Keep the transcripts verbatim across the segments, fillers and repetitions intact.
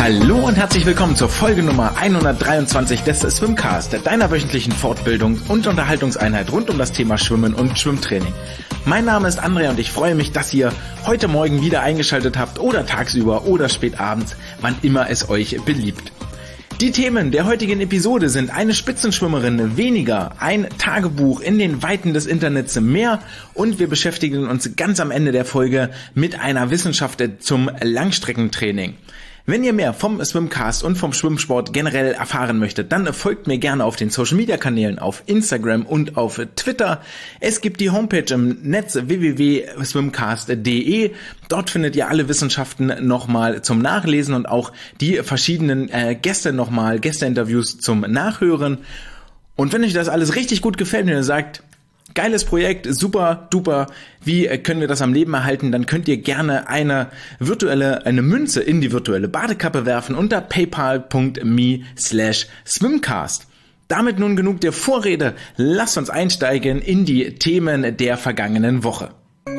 Hallo und herzlich willkommen zur Folge Nummer hundertdreiundzwanzig des Swimcast, deiner wöchentlichen Fortbildungs- und Unterhaltungseinheit rund um das Thema Schwimmen und Schwimmtraining. Mein Name ist André und ich freue mich, dass ihr heute Morgen wieder eingeschaltet habt oder tagsüber oder spät abends, wann immer es euch beliebt. Die Themen der heutigen Episode sind eine Spitzenschwimmerin weniger, ein Tagebuch in den Weiten des Internets mehr und wir beschäftigen uns ganz am Ende der Folge mit einer Wissenschaft zum Langstreckentraining. Wenn ihr mehr vom Swimcast und vom Schwimmsport generell erfahren möchtet, dann folgt mir gerne auf den Social-Media-Kanälen auf Instagram und auf Twitter. Es gibt die Homepage im Netz w w w punkt swimcast punkt d e. Dort findet ihr alle Wissenschaften nochmal zum Nachlesen und auch die verschiedenen äh, Gäste nochmal, Gästeinterviews zum Nachhören. Und wenn euch das alles richtig gut gefällt, wenn ihr sagt, geiles Projekt, super, duper, wie können wir das am Leben erhalten? Dann könnt ihr gerne eine virtuelle, eine Münze in die virtuelle Badekappe werfen unter paypal punkt me slash swimcast. Damit nun genug der Vorrede, lasst uns einsteigen in die Themen der vergangenen Woche.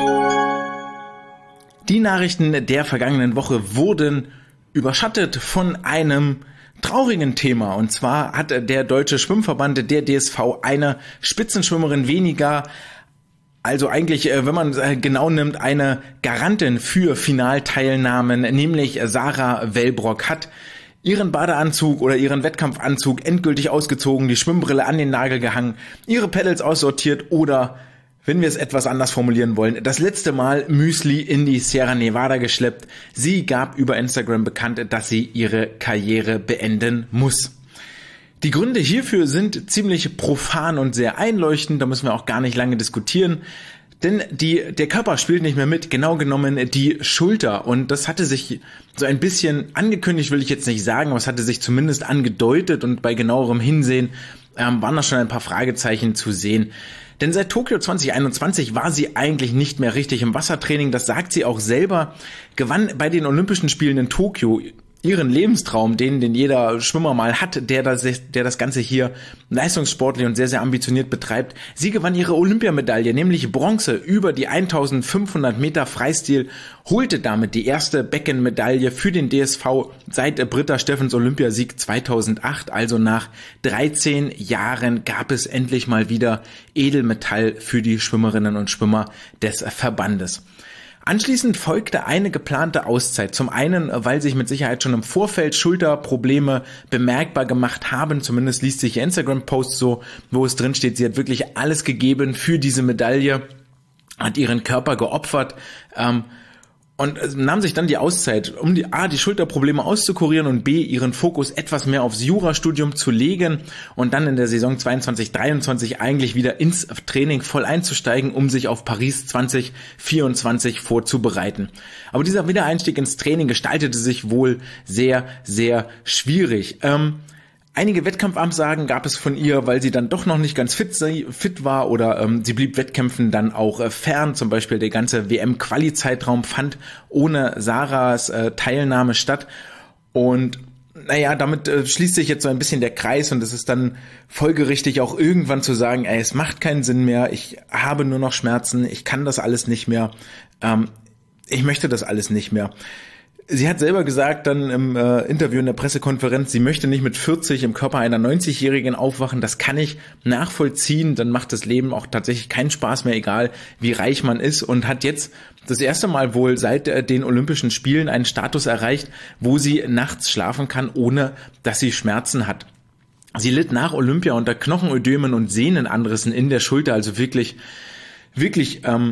Die Nachrichten der vergangenen Woche wurden überschattet von einem traurigen Thema, und zwar hat der Deutsche Schwimmverband, der D S V, eine Spitzenschwimmerin weniger, also eigentlich, wenn man es genau nimmt, eine Garantin für Finalteilnahmen, nämlich Sarah Wellbrock hat ihren Badeanzug oder ihren Wettkampfanzug endgültig ausgezogen, die Schwimmbrille an den Nagel gehangen, ihre Pedals aussortiert oder, wenn wir es etwas anders formulieren wollen, das letzte Mal Müsli in die Sierra Nevada geschleppt. Sie gab über Instagram bekannt, dass sie ihre Karriere beenden muss. Die Gründe hierfür sind ziemlich profan und sehr einleuchtend, da müssen wir auch gar nicht lange diskutieren. Denn die, der Körper spielt nicht mehr mit, genau genommen die Schulter. Und das hatte sich so ein bisschen angekündigt, will ich jetzt nicht sagen, aber es hatte sich zumindest angedeutet und bei genauerem Hinsehen ähm, waren da schon ein paar Fragezeichen zu sehen. Denn seit Tokio zwanzig einundzwanzig war sie eigentlich nicht mehr richtig im Wassertraining, das sagt sie auch selber, gewann bei den Olympischen Spielen in Tokio ihren Lebenstraum, den, den jeder Schwimmer mal hat, der das, der das Ganze hier leistungssportlich und sehr, sehr ambitioniert betreibt. Sie gewann ihre Olympiamedaille, nämlich Bronze über die eintausendfünfhundert Meter Freistil, holte damit die erste Beckenmedaille für den D S V seit Britta Steffens Olympiasieg zweitausendacht. Also nach dreizehn Jahren gab es endlich mal wieder Edelmetall für die Schwimmerinnen und Schwimmer des Verbandes. Anschließend folgte eine geplante Auszeit. Zum einen, weil sich mit Sicherheit schon im Vorfeld Schulterprobleme bemerkbar gemacht haben. Zumindest liest sich ihr Instagram-Post so, wo es drin steht, sie hat wirklich alles gegeben für diese Medaille, hat ihren Körper geopfert, ähm, und nahm sich dann die Auszeit, um die A, die Schulterprobleme auszukurieren und B, ihren Fokus etwas mehr aufs Jurastudium zu legen und dann in der Saison zweiundzwanzig dreiundzwanzig eigentlich wieder ins Training voll einzusteigen, um sich auf Paris zwanzig vierundzwanzig vorzubereiten. Aber dieser Wiedereinstieg ins Training gestaltete sich wohl sehr, sehr schwierig. Ähm, Einige Wettkampfabsagen gab es von ihr, weil sie dann doch noch nicht ganz fit, fit war oder ähm, sie blieb Wettkämpfen dann auch äh, fern. Zum Beispiel der ganze W M-Quali-Zeitraum fand ohne Sarahs äh, Teilnahme statt. Und naja, damit äh, schließt sich jetzt so ein bisschen der Kreis und es ist dann folgerichtig auch irgendwann zu sagen, ey, es macht keinen Sinn mehr, ich habe nur noch Schmerzen, ich kann das alles nicht mehr, ähm, ich möchte das alles nicht mehr. Sie hat selber gesagt dann im äh, Interview in der Pressekonferenz, sie möchte nicht mit vierzig im Körper einer neunzigjährigen aufwachen. Das kann ich nachvollziehen. Dann macht das Leben auch tatsächlich keinen Spaß mehr, egal wie reich man ist. Und hat jetzt das erste Mal wohl seit äh, den Olympischen Spielen einen Status erreicht, wo sie nachts schlafen kann, ohne dass sie Schmerzen hat. Sie litt nach Olympia unter Knochenödemen und Sehnenanrissen in der Schulter. Also wirklich, wirklich, ähm,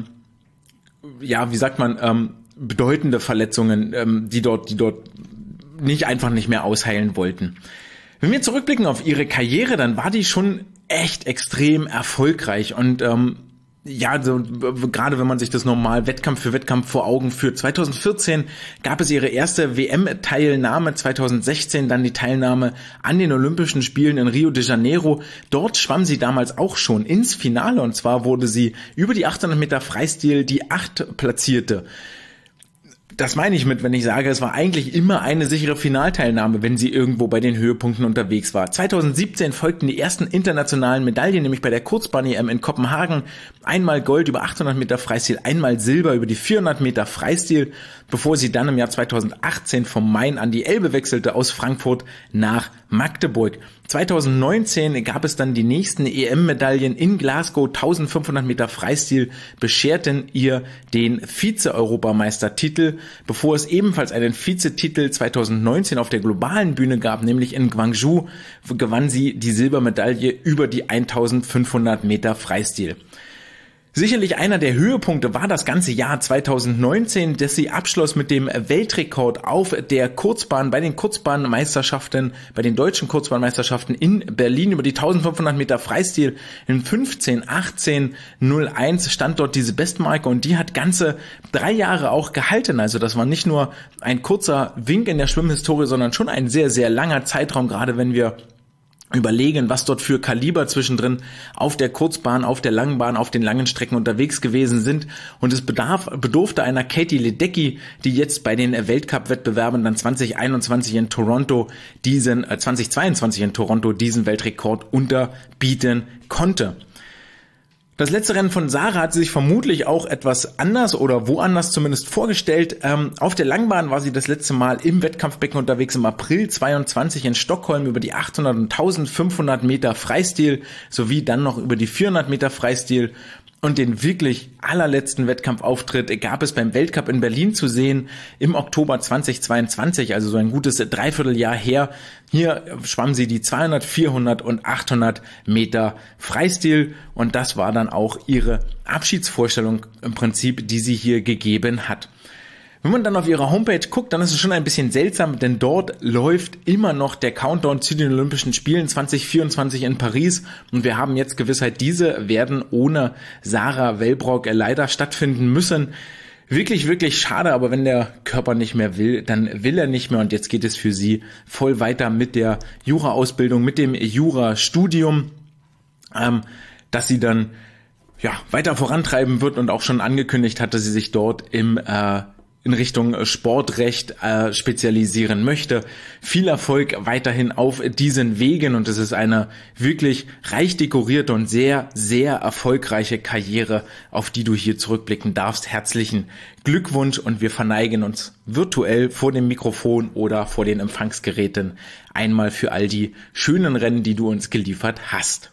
ja, wie sagt man, ähm, bedeutende Verletzungen, ähm, die dort, die dort nicht einfach nicht mehr ausheilen wollten. Wenn wir zurückblicken auf ihre Karriere, dann war die schon echt extrem erfolgreich und ähm, ja, so, gerade wenn man sich das normal Wettkampf für Wettkampf vor Augen führt. zweitausendvierzehn gab es ihre erste W M-Teilnahme, zweitausendsechzehn dann die Teilnahme an den Olympischen Spielen in Rio de Janeiro. Dort schwamm sie damals auch schon ins Finale und zwar wurde sie über die achthundert Meter Freistil die acht Platzierte. das meine ich mit, wenn ich sage, es war eigentlich immer eine sichere Finalteilnahme, wenn sie irgendwo bei den Höhepunkten unterwegs war. zweitausendsiebzehn folgten die ersten internationalen Medaillen, nämlich bei der Kurzbahn-E M in Kopenhagen. Einmal Gold über achthundert Meter Freistil, einmal Silber über die vierhundert Meter Freistil, bevor sie dann im Jahr zweitausendachtzehn vom Main an die Elbe wechselte, aus Frankfurt nach Magdeburg. zweitausendneunzehn gab es dann die nächsten E M-Medaillen in Glasgow. eintausendfünfhundert Meter Freistil bescherten ihr den Vize-Europameistertitel, bevor es ebenfalls einen Vizetitel zweitausendneunzehn auf der globalen Bühne gab, nämlich in Gwangju gewann sie die Silbermedaille über die eintausendfünfhundert Meter Freistil. Sicherlich einer der Höhepunkte war das ganze Jahr zweitausendneunzehn, dass sie abschloss mit dem Weltrekord auf der Kurzbahn, bei den Kurzbahnmeisterschaften, bei den deutschen Kurzbahnmeisterschaften in Berlin über die eintausendfünfhundert Meter Freistil. In fünfzehn achtzehn null eins stand dort diese Bestmarke und die hat ganze drei Jahre auch gehalten. Also das war nicht nur ein kurzer Wink in der Schwimmhistorie, sondern schon ein sehr, sehr langer Zeitraum, gerade wenn wir überlegen, was dort für Kaliber zwischendrin auf der Kurzbahn, auf der Langbahn, auf den langen Strecken unterwegs gewesen sind. Und es bedarf, bedurfte einer Katie Ledecky, die jetzt bei den Weltcup-Wettbewerben dann zwanzig einundzwanzig in Toronto diesen, äh, zwanzig zweiundzwanzig in Toronto diesen Weltrekord unterbieten konnte. Das letzte Rennen von Sarah hat sie sich vermutlich auch etwas anders oder woanders zumindest vorgestellt. Ähm, auf der Langbahn war sie das letzte Mal im Wettkampfbecken unterwegs im April zweiundzwanzig in Stockholm über die achthundert und eintausendfünfhundert Meter Freistil sowie dann noch über die vierhundert Meter Freistil. Und den wirklich allerletzten Wettkampfauftritt gab es beim Weltcup in Berlin zu sehen im Oktober zweitausendzweiundzwanzig, also so ein gutes Dreivierteljahr her. Hier schwamm sie die zweihundert, vierhundert und achthundert Meter Freistil und das war dann auch ihre Abschiedsvorstellung im Prinzip, die sie hier gegeben hat. Wenn man dann auf ihrer Homepage guckt, dann ist es schon ein bisschen seltsam, denn dort läuft immer noch der Countdown zu den Olympischen Spielen zwanzig vierundzwanzig in Paris und wir haben jetzt Gewissheit, diese werden ohne Sarah Wellbrock leider stattfinden müssen. Wirklich, wirklich schade, aber wenn der Körper nicht mehr will, dann will er nicht mehr und jetzt geht es für sie voll weiter mit der Jura-Ausbildung, mit dem Jura-Studium, ähm, dass sie dann ja weiter vorantreiben wird und auch schon angekündigt hat, dass sie sich dort im äh, in Richtung Sportrecht äh, spezialisieren möchte. Viel Erfolg weiterhin auf diesen Wegen und es ist eine wirklich reich dekorierte und sehr, sehr erfolgreiche Karriere, auf die du hier zurückblicken darfst. Herzlichen Glückwunsch und wir verneigen uns virtuell vor dem Mikrofon oder vor den Empfangsgeräten einmal für all die schönen Rennen, die du uns geliefert hast.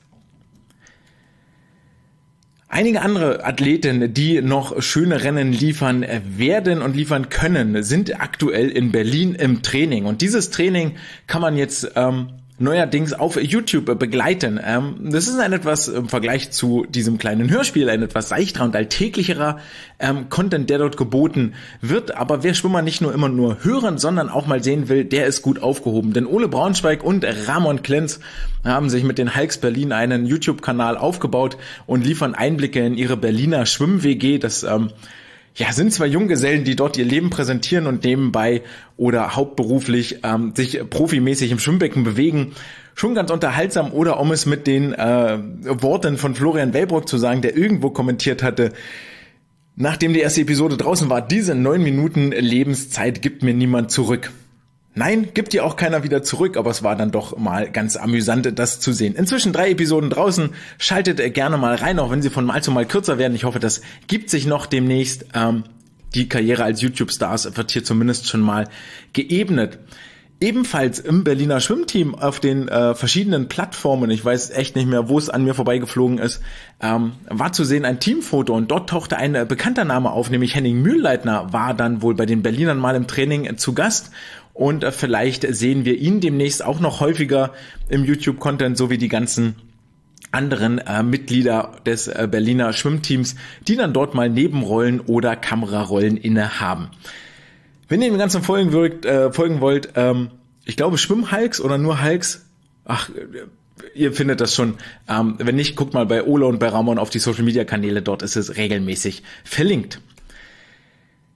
Einige andere Athleten, die noch schöne Rennen liefern werden und liefern können, sind aktuell in Berlin im Training. Und dieses Training kann man jetzt ähm, neuerdings auf YouTube begleiten. Ähm, das ist ein etwas im Vergleich zu diesem kleinen Hörspiel, ein etwas seichterer und alltäglicherer ähm, Content, der dort geboten wird. Aber wer Schwimmer nicht nur immer nur hören, sondern auch mal sehen will, der ist gut aufgehoben. Denn Ole Braunschweig und Ramon Klenz haben sich mit den Hulks Berlin einen YouTube-Kanal aufgebaut und liefern Einblicke in ihre Berliner Schwimm-W G. Das ähm, ja, sind zwei Junggesellen, die dort ihr Leben präsentieren und nebenbei oder hauptberuflich ähm, sich profimäßig im Schwimmbecken bewegen. Schon ganz unterhaltsam, oder um es mit den äh, Worten von Florian Wellbrock zu sagen, der irgendwo kommentiert hatte, nachdem die erste Episode draußen war, diese neun Minuten Lebenszeit gibt mir niemand zurück. Nein, gibt dir auch keiner wieder zurück, aber es war dann doch mal ganz amüsant, das zu sehen. Inzwischen drei Episoden draußen, schaltet gerne mal rein, auch wenn sie von Mal zu Mal kürzer werden. Ich hoffe, das gibt sich noch demnächst. Ähm, die Karriere als YouTube-Stars wird hier zumindest schon mal geebnet. Ebenfalls im Berliner Schwimmteam auf den äh, verschiedenen Plattformen, ich weiß echt nicht mehr, wo es an mir vorbeigeflogen ist, ähm, war zu sehen ein Teamfoto und dort tauchte ein äh, bekannter Name auf, nämlich Henning Mühlleitner war dann wohl bei den Berlinern mal im Training äh, zu Gast. Und äh, vielleicht sehen wir ihn demnächst auch noch häufiger im YouTube-Content, so wie die ganzen anderen äh, Mitglieder des äh, Berliner Schwimmteams, die dann dort mal Nebenrollen oder Kamerarollen innehaben. Wenn ihr dem Ganzen folgen, wirkt, äh, folgen wollt, ähm, ich glaube Schwimm-Hulks oder nur Hulks, ach, ihr findet das schon. Ähm, wenn nicht, guckt mal bei Ole und bei Ramon auf die Social-Media-Kanäle, dort ist es regelmäßig verlinkt.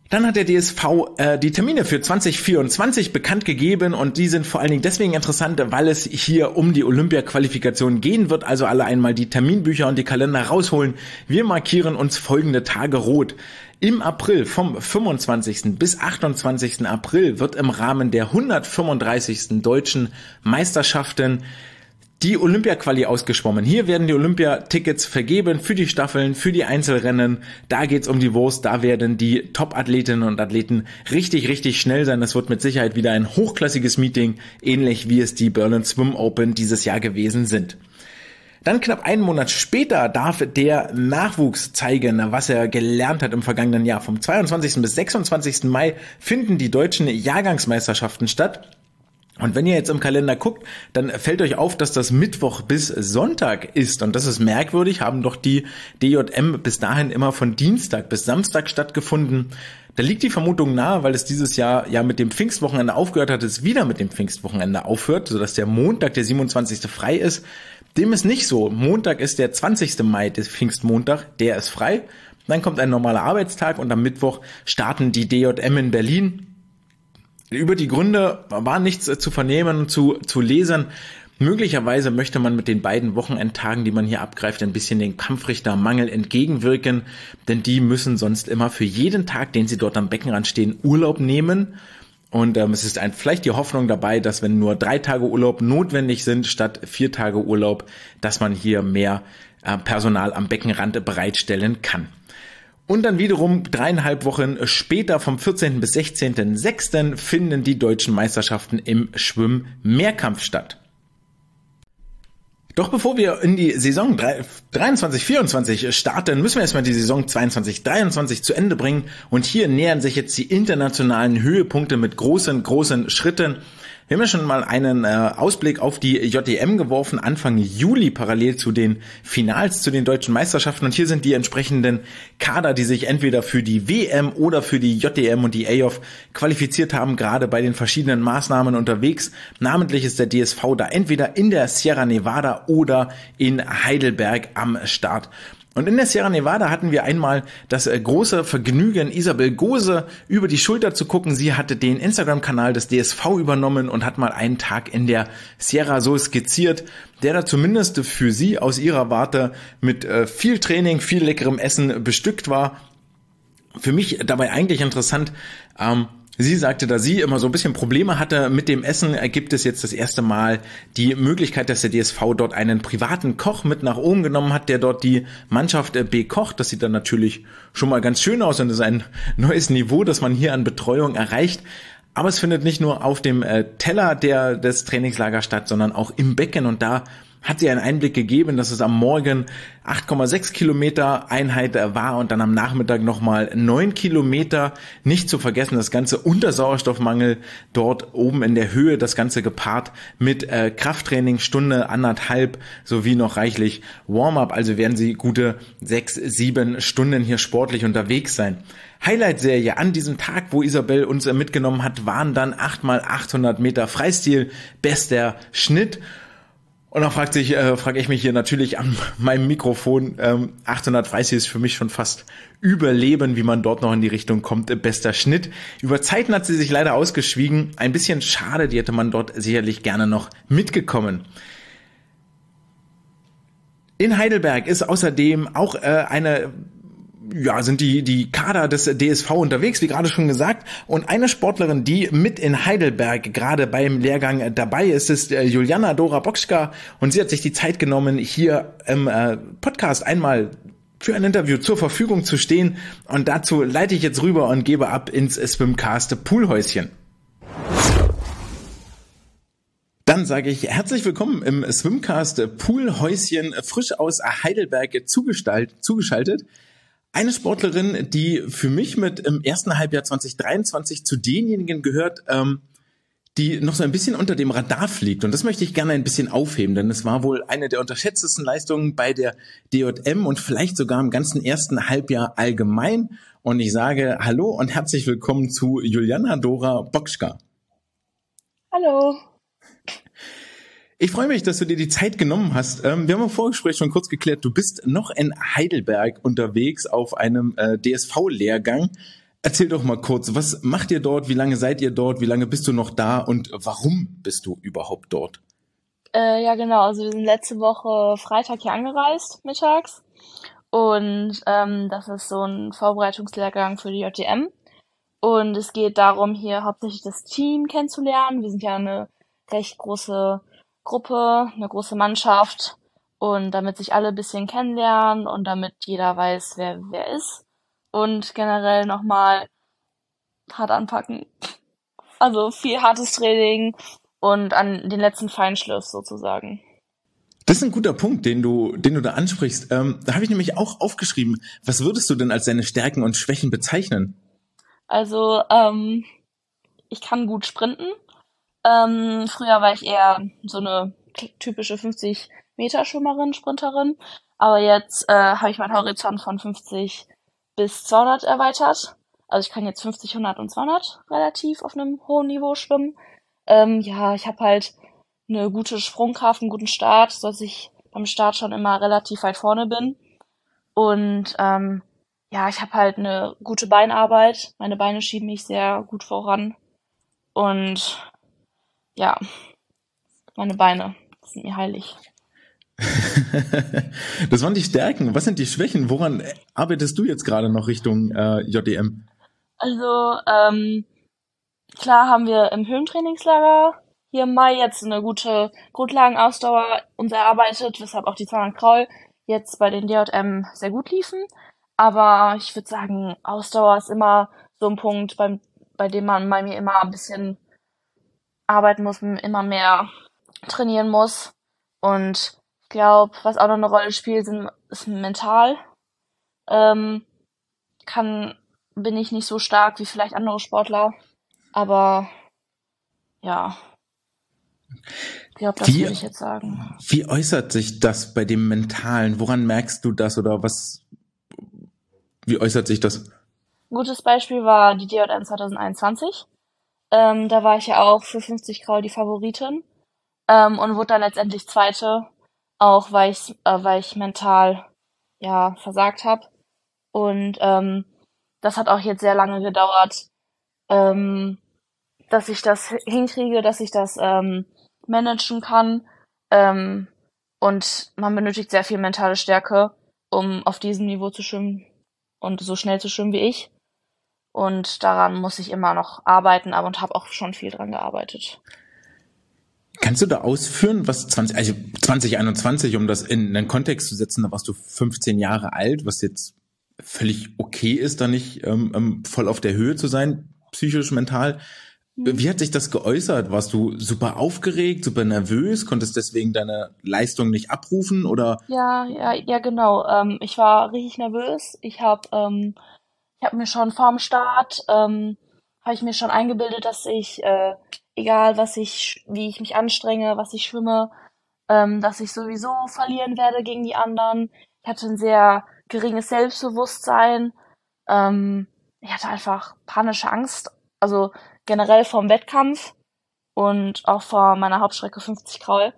Dann hat der D S V äh, die Termine für zwanzig vierundzwanzig bekannt gegeben und die sind vor allen Dingen deswegen interessant, weil es hier um die Olympia-Qualifikation gehen wird. Also alle einmal die Terminbücher und die Kalender rausholen. Wir markieren uns folgende Tage rot. Im April, vom fünfundzwanzigsten bis achtundzwanzigsten April, wird im Rahmen der hundertfünfunddreißigsten Deutschen Meisterschaften die Olympia-Quali ausgeschwommen. Hier werden die Olympia-Tickets vergeben für die Staffeln, für die Einzelrennen. Da geht's um die Wurst. Da werden die Top-Athletinnen und Athleten richtig, richtig schnell sein. Das wird mit Sicherheit wieder ein hochklassiges Meeting, ähnlich wie es die Berlin Swim Open dieses Jahr gewesen sind. Dann knapp einen Monat später darf der Nachwuchs zeigen, was er gelernt hat im vergangenen Jahr. Vom zweiundzwanzigsten bis sechsundzwanzigsten Mai finden die deutschen Jahrgangsmeisterschaften statt. Und wenn ihr jetzt im Kalender guckt, dann fällt euch auf, dass das Mittwoch bis Sonntag ist. Und das ist merkwürdig, haben doch die D J M bis dahin immer von Dienstag bis Samstag stattgefunden. Da liegt die Vermutung nahe, weil es dieses Jahr ja mit dem Pfingstwochenende aufgehört hat, es wieder mit dem Pfingstwochenende aufhört, sodass der Montag, der siebenundzwanzigste frei ist. Dem ist nicht so. Montag ist der zwanzigste Mai, der Pfingstmontag, der ist frei. Dann kommt ein normaler Arbeitstag und am Mittwoch starten die D J M in Berlin. Über die Gründe war nichts zu vernehmen, zu, zu lesen. Möglicherweise möchte man mit den beiden Wochenendtagen, die man hier abgreift, ein bisschen den Kampfrichtermangel entgegenwirken, denn die müssen sonst immer für jeden Tag, den sie dort am Beckenrand stehen, Urlaub nehmen. Und ähm, es ist ein, vielleicht die Hoffnung dabei, dass wenn nur drei Tage Urlaub notwendig sind, statt vier Tage Urlaub, dass man hier mehr äh, Personal am Beckenrand bereitstellen kann. Und dann wiederum dreieinhalb Wochen später, vom vierzehnten bis sechzehnten sechsten finden die deutschen Meisterschaften im Schwimm-Mehrkampf statt. Doch bevor wir in die Saison dreiundzwanzig vierundzwanzig starten, müssen wir erstmal die Saison zweiundzwanzig dreiundzwanzig zu Ende bringen. Und hier nähern sich jetzt die internationalen Höhepunkte mit großen, großen Schritten. Wir haben ja schon mal einen äh, Ausblick auf die J D M geworfen, Anfang Juli, parallel zu den Finals, zu den deutschen Meisterschaften. Und hier sind die entsprechenden Kader, die sich entweder für die W M oder für die J D M und die A O F qualifiziert haben, gerade bei den verschiedenen Maßnahmen unterwegs. Namentlich ist der D S V da entweder in der Sierra Nevada oder in Heidelberg am Start. Und in der Sierra Nevada hatten wir einmal das große Vergnügen, Isabel Gose über die Schulter zu gucken. Sie hatte den Instagram-Kanal des D S V übernommen und hat mal einen Tag in der Sierra so skizziert, der da zumindest für sie aus ihrer Warte mit viel Training, viel leckerem Essen bestückt war. Für mich dabei eigentlich interessant, ähm, sie sagte, da sie immer so ein bisschen Probleme hatte mit dem Essen, gibt es jetzt das erste Mal die Möglichkeit, dass der D S V dort einen privaten Koch mit nach oben genommen hat, der dort die Mannschaft bekocht. Das sieht dann natürlich schon mal ganz schön aus und ist ein neues Niveau, das man hier an Betreuung erreicht. Aber es findet nicht nur auf dem Teller der, des Trainingslagers statt, sondern auch im Becken, und da hat sie einen Einblick gegeben, dass es am Morgen acht Komma sechs Kilometer Einheit war und dann am Nachmittag nochmal neun Kilometer. Nicht zu vergessen, das Ganze unter Sauerstoffmangel dort oben in der Höhe, das Ganze gepaart mit äh, Krafttraining, Stunde, anderthalb, sowie noch reichlich Warm-up. Also werden sie gute sechs, sieben Stunden hier sportlich unterwegs sein. Highlight-Serie an diesem Tag, wo Isabel uns äh, mitgenommen hat, waren dann acht mal achthundert Meter Freistil, bester Schnitt. Und dann fragt sich, äh, frage ich mich hier natürlich an meinem Mikrofon, ähm, achthundert Freistil ist für mich schon fast Überleben, wie man dort noch in die Richtung kommt, äh, bester Schnitt. Über Zeiten hat sie sich leider ausgeschwiegen, ein bisschen schade, die hätte man dort sicherlich gerne noch mitgekommen. In Heidelberg ist außerdem auch äh, eine Ja, sind die die Kader des D S V unterwegs, wie gerade schon gesagt. Und eine Sportlerin, die mit in Heidelberg gerade beim Lehrgang dabei ist, ist äh, Juliana Dora Bokska. Und sie hat sich die Zeit genommen, hier im äh, Podcast einmal für ein Interview zur Verfügung zu stehen. Und dazu leite ich jetzt rüber und gebe ab ins Swimcast Poolhäuschen. Dann sage ich herzlich willkommen im Swimcast Poolhäuschen, frisch aus Heidelberg zugeschaltet. Eine Sportlerin, die für mich mit im ersten Halbjahr zwanzig dreiundzwanzig zu denjenigen gehört, ähm, die noch so ein bisschen unter dem Radar fliegt. Und das möchte ich gerne ein bisschen aufheben, denn es war wohl eine der unterschätztesten Leistungen bei der D J M und vielleicht sogar im ganzen ersten Halbjahr allgemein. Und ich sage Hallo und herzlich willkommen zu Juliana Dora Bokska. Hallo. Ich freue mich, dass du dir die Zeit genommen hast. Wir haben im Vorgespräch schon kurz geklärt, du bist noch in Heidelberg unterwegs auf einem D S V-Lehrgang. Erzähl doch mal kurz, was macht ihr dort? Wie lange seid ihr dort? Wie lange bist du noch da? Und warum bist du überhaupt dort? Äh, ja, genau. Also wir sind letzte Woche Freitag hier angereist, mittags. Und ähm, das ist so ein Vorbereitungslehrgang für die J D M. Und es geht darum, hier hauptsächlich das Team kennenzulernen. Wir sind ja eine recht große Gruppe, eine große Mannschaft. Und damit sich alle ein bisschen kennenlernen und damit jeder weiß, wer wer ist. Und generell nochmal hart anpacken. Also viel hartes Training und an den letzten Feinschliff sozusagen. Das ist ein guter Punkt, den du, den du da ansprichst. Ähm, da habe ich nämlich auch aufgeschrieben. Was würdest du denn als deine Stärken und Schwächen bezeichnen? Also ähm, ich kann gut sprinten. Ähm, früher war ich eher so eine typische fünfzig-Meter-Schwimmerin, Sprinterin. Aber jetzt äh, habe ich meinen Horizont von fünfzig bis zweihundert erweitert. Also ich kann jetzt fünfzig, hundert und zweihundert relativ auf einem hohen Niveau schwimmen. Ähm, ja, ich habe halt eine gute Sprungkraft, einen guten Start, sodass ich beim Start schon immer relativ weit vorne bin. Und ähm, ja, ich habe halt eine gute Beinarbeit. Meine Beine schieben mich sehr gut voran. Und ja, meine Beine sind mir heilig. Das waren die Stärken. Was sind die Schwächen? Woran arbeitest du jetzt gerade noch Richtung äh, J D M? Also, ähm, klar haben wir im Höhentrainingslager hier im Mai jetzt eine gute Grundlagenausdauer uns erarbeitet, weshalb auch die zweihundert Kraul jetzt bei den D J M sehr gut liefen. Aber ich würde sagen, Ausdauer ist immer so ein Punkt, beim, bei dem man bei mir immer ein bisschen arbeiten muss, immer mehr trainieren muss. Und ich glaube, was auch noch eine Rolle spielt, sind, ist mental. Ähm, kann, bin ich nicht so stark wie vielleicht andere Sportler. Aber ja, ich glaube, das Wie, würde ich jetzt sagen. wie äußert sich das bei dem Mentalen? Woran merkst du das oder was, wie äußert sich das? Ein gutes Beispiel war die D J M zwanzig einundzwanzig. Ähm, da war ich ja auch für fünfzig Kraul die Favoritin ähm, und wurde dann letztendlich Zweite, auch weil ich, äh, weil ich mental ja versagt habe. Und ähm, das hat auch jetzt sehr lange gedauert, ähm, dass ich das hinkriege, dass ich das ähm, managen kann. Ähm, und man benötigt sehr viel mentale Stärke, um auf diesem Niveau zu schwimmen und so schnell zu schwimmen wie ich. Und daran muss ich immer noch arbeiten, aber und habe auch schon viel dran gearbeitet. Kannst du da ausführen, was zwanzig, also zwanzig einundzwanzig, um das in einen Kontext zu setzen, da warst du fünfzehn Jahre alt, was jetzt völlig okay ist, da nicht ähm, voll auf der Höhe zu sein, psychisch, mental. Hm. Wie hat sich das geäußert? Warst du super aufgeregt, super nervös, konntest deswegen deine Leistung nicht abrufen oder? Ja, ja, ja, genau. Ähm, ich war richtig nervös. Ich habe ähm, ich habe mir schon vorm Start ähm, habe ich mir schon eingebildet, dass ich äh, egal was ich, wie ich mich anstrenge, was ich schwimme, ähm, dass ich sowieso verlieren werde gegen die anderen. Ich hatte ein sehr geringes Selbstbewusstsein. Ähm, ich hatte einfach panische Angst, also generell vorm Wettkampf und auch vor meiner Hauptstrecke fünfzig Kraul.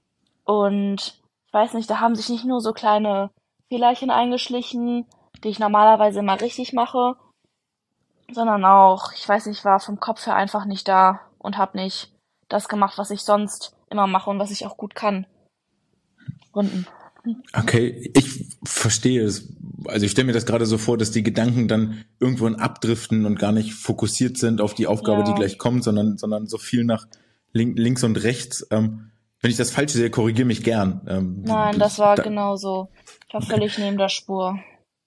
Und ich weiß nicht, da haben sich nicht nur so kleine Fehlerchen eingeschlichen, die ich normalerweise immer richtig mache, sondern auch, ich weiß nicht, war vom Kopf her einfach nicht da und habe nicht das gemacht, was ich sonst immer mache und was ich auch gut kann. Runden. Okay, ich verstehe es. Also ich stelle mir das gerade so vor, dass die Gedanken dann irgendwann abdriften und gar nicht fokussiert sind auf die Aufgabe, die Ja, gleich kommt, sondern sondern so viel nach link, links und rechts. Ähm, wenn ich das falsch sehe, korrigiere mich gern. Ähm, nein, das das, war da, genauso. Ich war okay. völlig neben der Spur.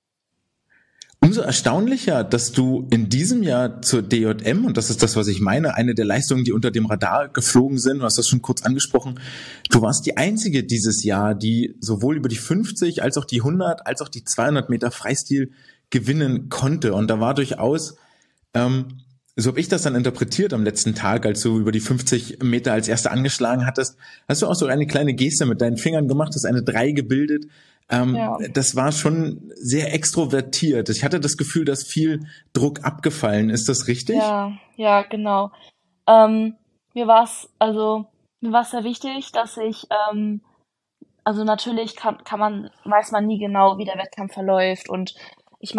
Umso erstaunlicher, dass du in diesem Jahr zur D J M, und das ist das, was ich meine, eine der Leistungen, die unter dem Radar geflogen sind, du hast das schon kurz angesprochen, du warst die einzige dieses Jahr, die sowohl über die fünfzig als auch die hundert als auch die zweihundert Meter Freistil gewinnen konnte. Und da war durchaus, ähm, so habe ich das dann interpretiert am letzten Tag, als du über die fünfzig Meter als Erste angeschlagen hattest, hast du auch so eine kleine Geste mit deinen Fingern gemacht, hast eine drei gebildet. Ähm, Ja, das war schon sehr extrovertiert. Ich hatte das Gefühl, dass viel Druck abgefallen. Ist das richtig? ja, ja, genau. Ähm, mir war es, also, mir war es sehr wichtig, dass ich, ähm, also natürlich kann, kann man, weiß man nie genau, wie der Wettkampf verläuft. Und ich meine,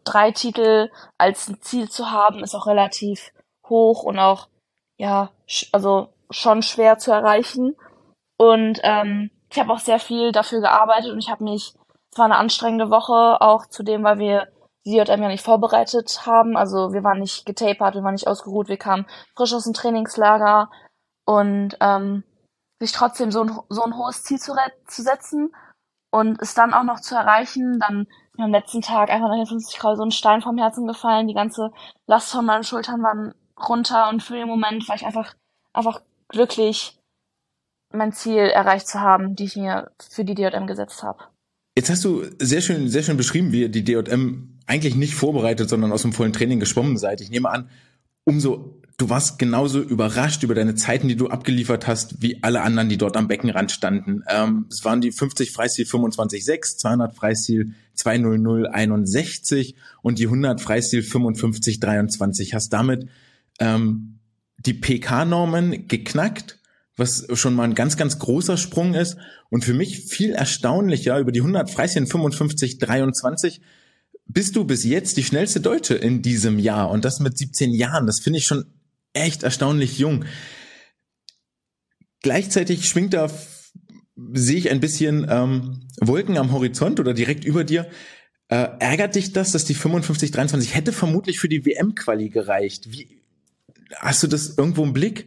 drei Titel als ein Ziel zu haben, ist auch relativ hoch und auch, ja, sch- also schon schwer zu erreichen. Und ähm, ich habe auch sehr viel dafür gearbeitet und ich habe mich, es war eine anstrengende Woche, auch zudem, weil wir die J M ja nicht vorbereitet haben. Also wir waren nicht getapert, wir waren nicht ausgeruht, wir kamen frisch aus dem Trainingslager und ähm, sich trotzdem so ein, so ein hohes Ziel zu, re- zu setzen und es dann auch noch zu erreichen, dann mir am letzten Tag einfach nach den fünfzig Grad so ein Stein vom Herzen gefallen, die ganze Last von meinen Schultern waren runter und für den Moment war ich einfach, einfach glücklich, mein Ziel erreicht zu haben, die ich mir für die D J M gesetzt habe. Jetzt hast du sehr schön, sehr schön beschrieben, wie ihr die D J M eigentlich nicht vorbereitet, sondern aus dem vollen Training geschwommen seid. Ich nehme an, umso, du warst genauso überrascht über deine Zeiten, die du abgeliefert hast, wie alle anderen, die dort am Beckenrand standen. Ähm, es waren die fünfzig Freistil fünfundzwanzig Komma sechs, zweihundert Freistil zwei null null einundsechzig und die hundert Freistil fünfundfünfzig Komma dreiundzwanzig. Hast damit ähm, die P K-Normen geknackt, was schon mal ein ganz, ganz großer Sprung ist. Und für mich viel erstaunlicher, über die hundert Freistil fünfundfünfzig Komma dreiundzwanzig bist du bis jetzt die schnellste Deutsche in diesem Jahr und das mit siebzehn Jahren. Das finde ich schon echt erstaunlich jung. Gleichzeitig schwingt da, sehe ich ein bisschen ähm, Wolken am Horizont oder direkt über dir. Äh, ärgert dich das, dass die fünfundfünfzig Komma dreiundzwanzig hätte vermutlich für die W M-Quali gereicht? Wie, hast du das irgendwo im Blick?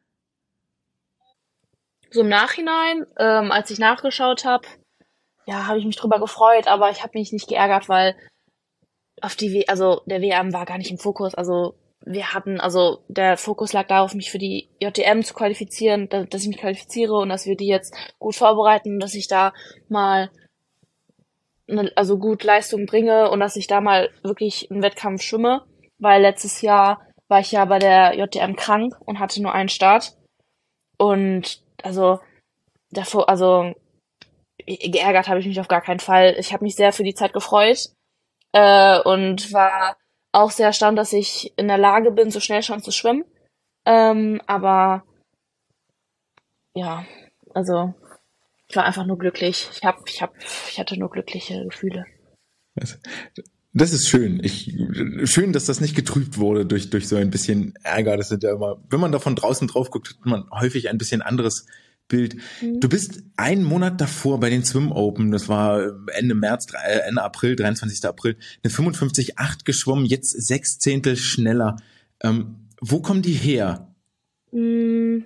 So im Nachhinein, ähm, als ich nachgeschaut habe, ja, habe ich mich drüber gefreut, aber ich habe mich nicht geärgert, weil auf die W, also der W M war gar nicht im Fokus. Also wir hatten, also der Fokus lag darauf, mich für die J D M zu qualifizieren, da- dass ich mich qualifiziere und dass wir die jetzt gut vorbereiten, dass ich da mal ne, also gut Leistung bringe und dass ich da mal wirklich einen Wettkampf schwimme, weil letztes Jahr war ich ja bei der J D M krank und hatte nur einen Start und also davor, also geärgert habe ich mich auf gar keinen Fall. Ich habe mich sehr für die Zeit gefreut äh, und war auch sehr erstaunt, dass ich in der Lage bin, so schnell schon zu schwimmen. Ähm, aber ja, also ich war einfach nur glücklich. Ich hab, ich hab, ich hatte nur glückliche Gefühle. Das ist schön. Ich, schön, dass das nicht getrübt wurde durch, durch so ein bisschen Ärger. Das sind ja immer, wenn man da von draußen drauf guckt, hat man häufig ein bisschen anderes Bild. Mhm. Du bist einen Monat davor bei den Swim Open, das war Ende März, äh, Ende April, dreiundzwanzigsten April, eine fünfundfünfzig Komma acht geschwommen, jetzt sechs Zehntel schneller. Ähm, wo kommen die her? Mm,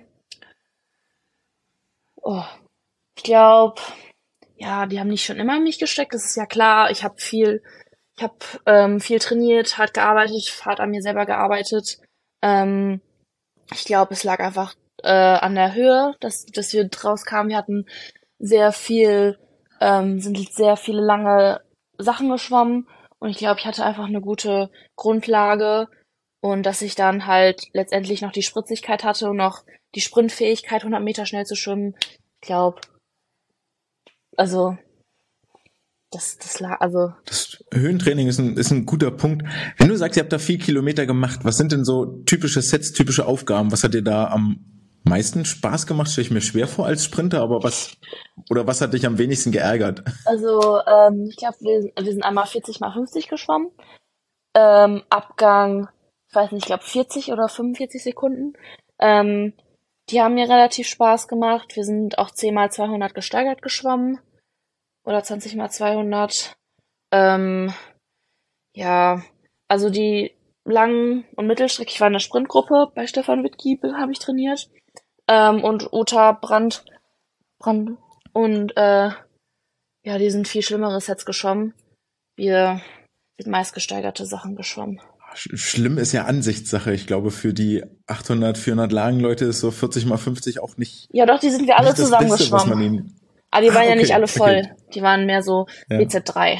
oh, ich glaube, ja, die haben nicht schon immer in mich gesteckt. Das ist ja klar. Ich habe viel, ich habe ähm, viel trainiert, hart gearbeitet, hart an mir selber gearbeitet. Ähm, Ich glaube, es lag einfach äh, an der Höhe, dass, dass wir draus kamen. Wir hatten sehr viel, ähm, sind sehr viele lange Sachen geschwommen und ich glaube, ich hatte einfach eine gute Grundlage und dass ich dann halt letztendlich noch die Spritzigkeit hatte und noch die Sprintfähigkeit, hundert Meter schnell zu schwimmen. Ich glaube, also das, das lag, also Das Höhentraining ist ein, ist ein guter Punkt. Wenn du sagst, ihr habt da vier Kilometer gemacht, was sind denn so typische Sets, typische Aufgaben? Was hat dir da am meisten Spaß gemacht? Stelle ich mir schwer vor als Sprinter, aber was, oder was hat dich am wenigsten geärgert? Also, ähm, ich glaube, wir, wir sind einmal vierzig mal fünfzig geschwommen. Ähm, Abgang, ich weiß nicht, ich glaube vierzig oder fünfundvierzig Sekunden. Ähm, die haben mir relativ Spaß gemacht. Wir sind auch zehn mal zweihundert gesteigert geschwommen. Oder zwanzig mal zweihundert. Ähm, ja, also die langen und Mittelstrecke, ich war in der Sprintgruppe bei Stefan Wittgiebel, habe ich trainiert. Ähm, und Uta Brandt, Brandt und äh, ja, die sind viel schlimmere Sets geschwommen. Wir sind meist gesteigerte Sachen geschwommen. Sch- Schlimm ist ja Ansichtssache. Ich glaube, für die achthundert, vierhundert Lagenleute ist so vierzig mal fünfzig auch nicht, Ja, doch, die sind wir alle nicht das zusammen Beste, was man geschwommen. ihnen... Aber die Ah, waren ja nicht okay, alle voll. okay. Die waren mehr so Ja, B Z drei.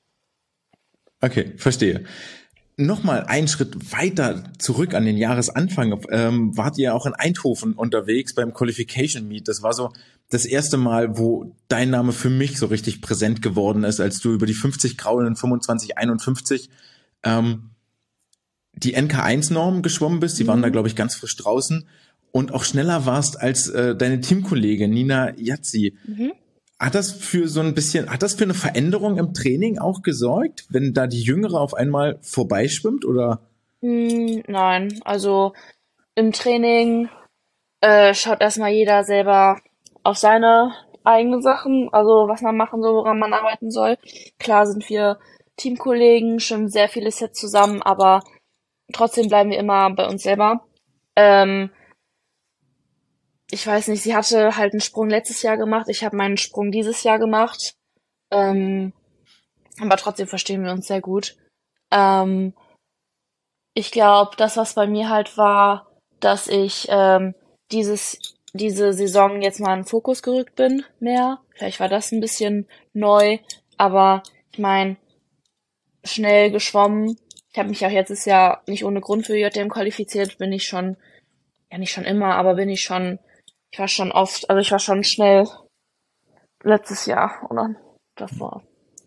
okay, verstehe. Nochmal einen Schritt weiter zurück an den Jahresanfang, ähm, wart ihr auch in Eindhoven unterwegs beim Qualification Meet. Das war so das erste Mal, wo dein Name für mich so richtig präsent geworden ist, als du über die fünfzig Grauen in fünfundzwanzig einundfünfzig ähm, die N K eins Norm geschwommen bist. Die waren da, Mhm. glaube ich, ganz frisch draußen und auch schneller warst als äh, deine Teamkollegin Nina Yazzi. Mhm. Hat das für so ein bisschen, hat das für eine Veränderung im Training auch gesorgt, wenn da die Jüngere auf einmal vorbeischwimmt oder? Hm, nein, also im Training äh, schaut erstmal jeder selber auf seine eigenen Sachen, also was man machen soll, woran man arbeiten soll. Klar sind wir Teamkollegen, schwimmen sehr viele Sets zusammen, aber trotzdem bleiben wir immer bei uns selber. Ähm, ich weiß nicht, sie hatte halt einen Sprung letztes Jahr gemacht, ich habe meinen Sprung dieses Jahr gemacht. Ähm, aber trotzdem verstehen wir uns sehr gut. Ähm, Ich glaube, das, was bei mir halt war, dass ich ähm, dieses, diese Saison jetzt mal in den Fokus gerückt bin, mehr. Vielleicht war das ein bisschen neu, aber ich meine, schnell geschwommen. Ich habe mich auch letztes Jahr nicht ohne Grund für J D M qualifiziert, bin ich schon, ja nicht schon immer, aber bin ich schon, ich war schon oft, also ich war schon schnell letztes Jahr oder davor.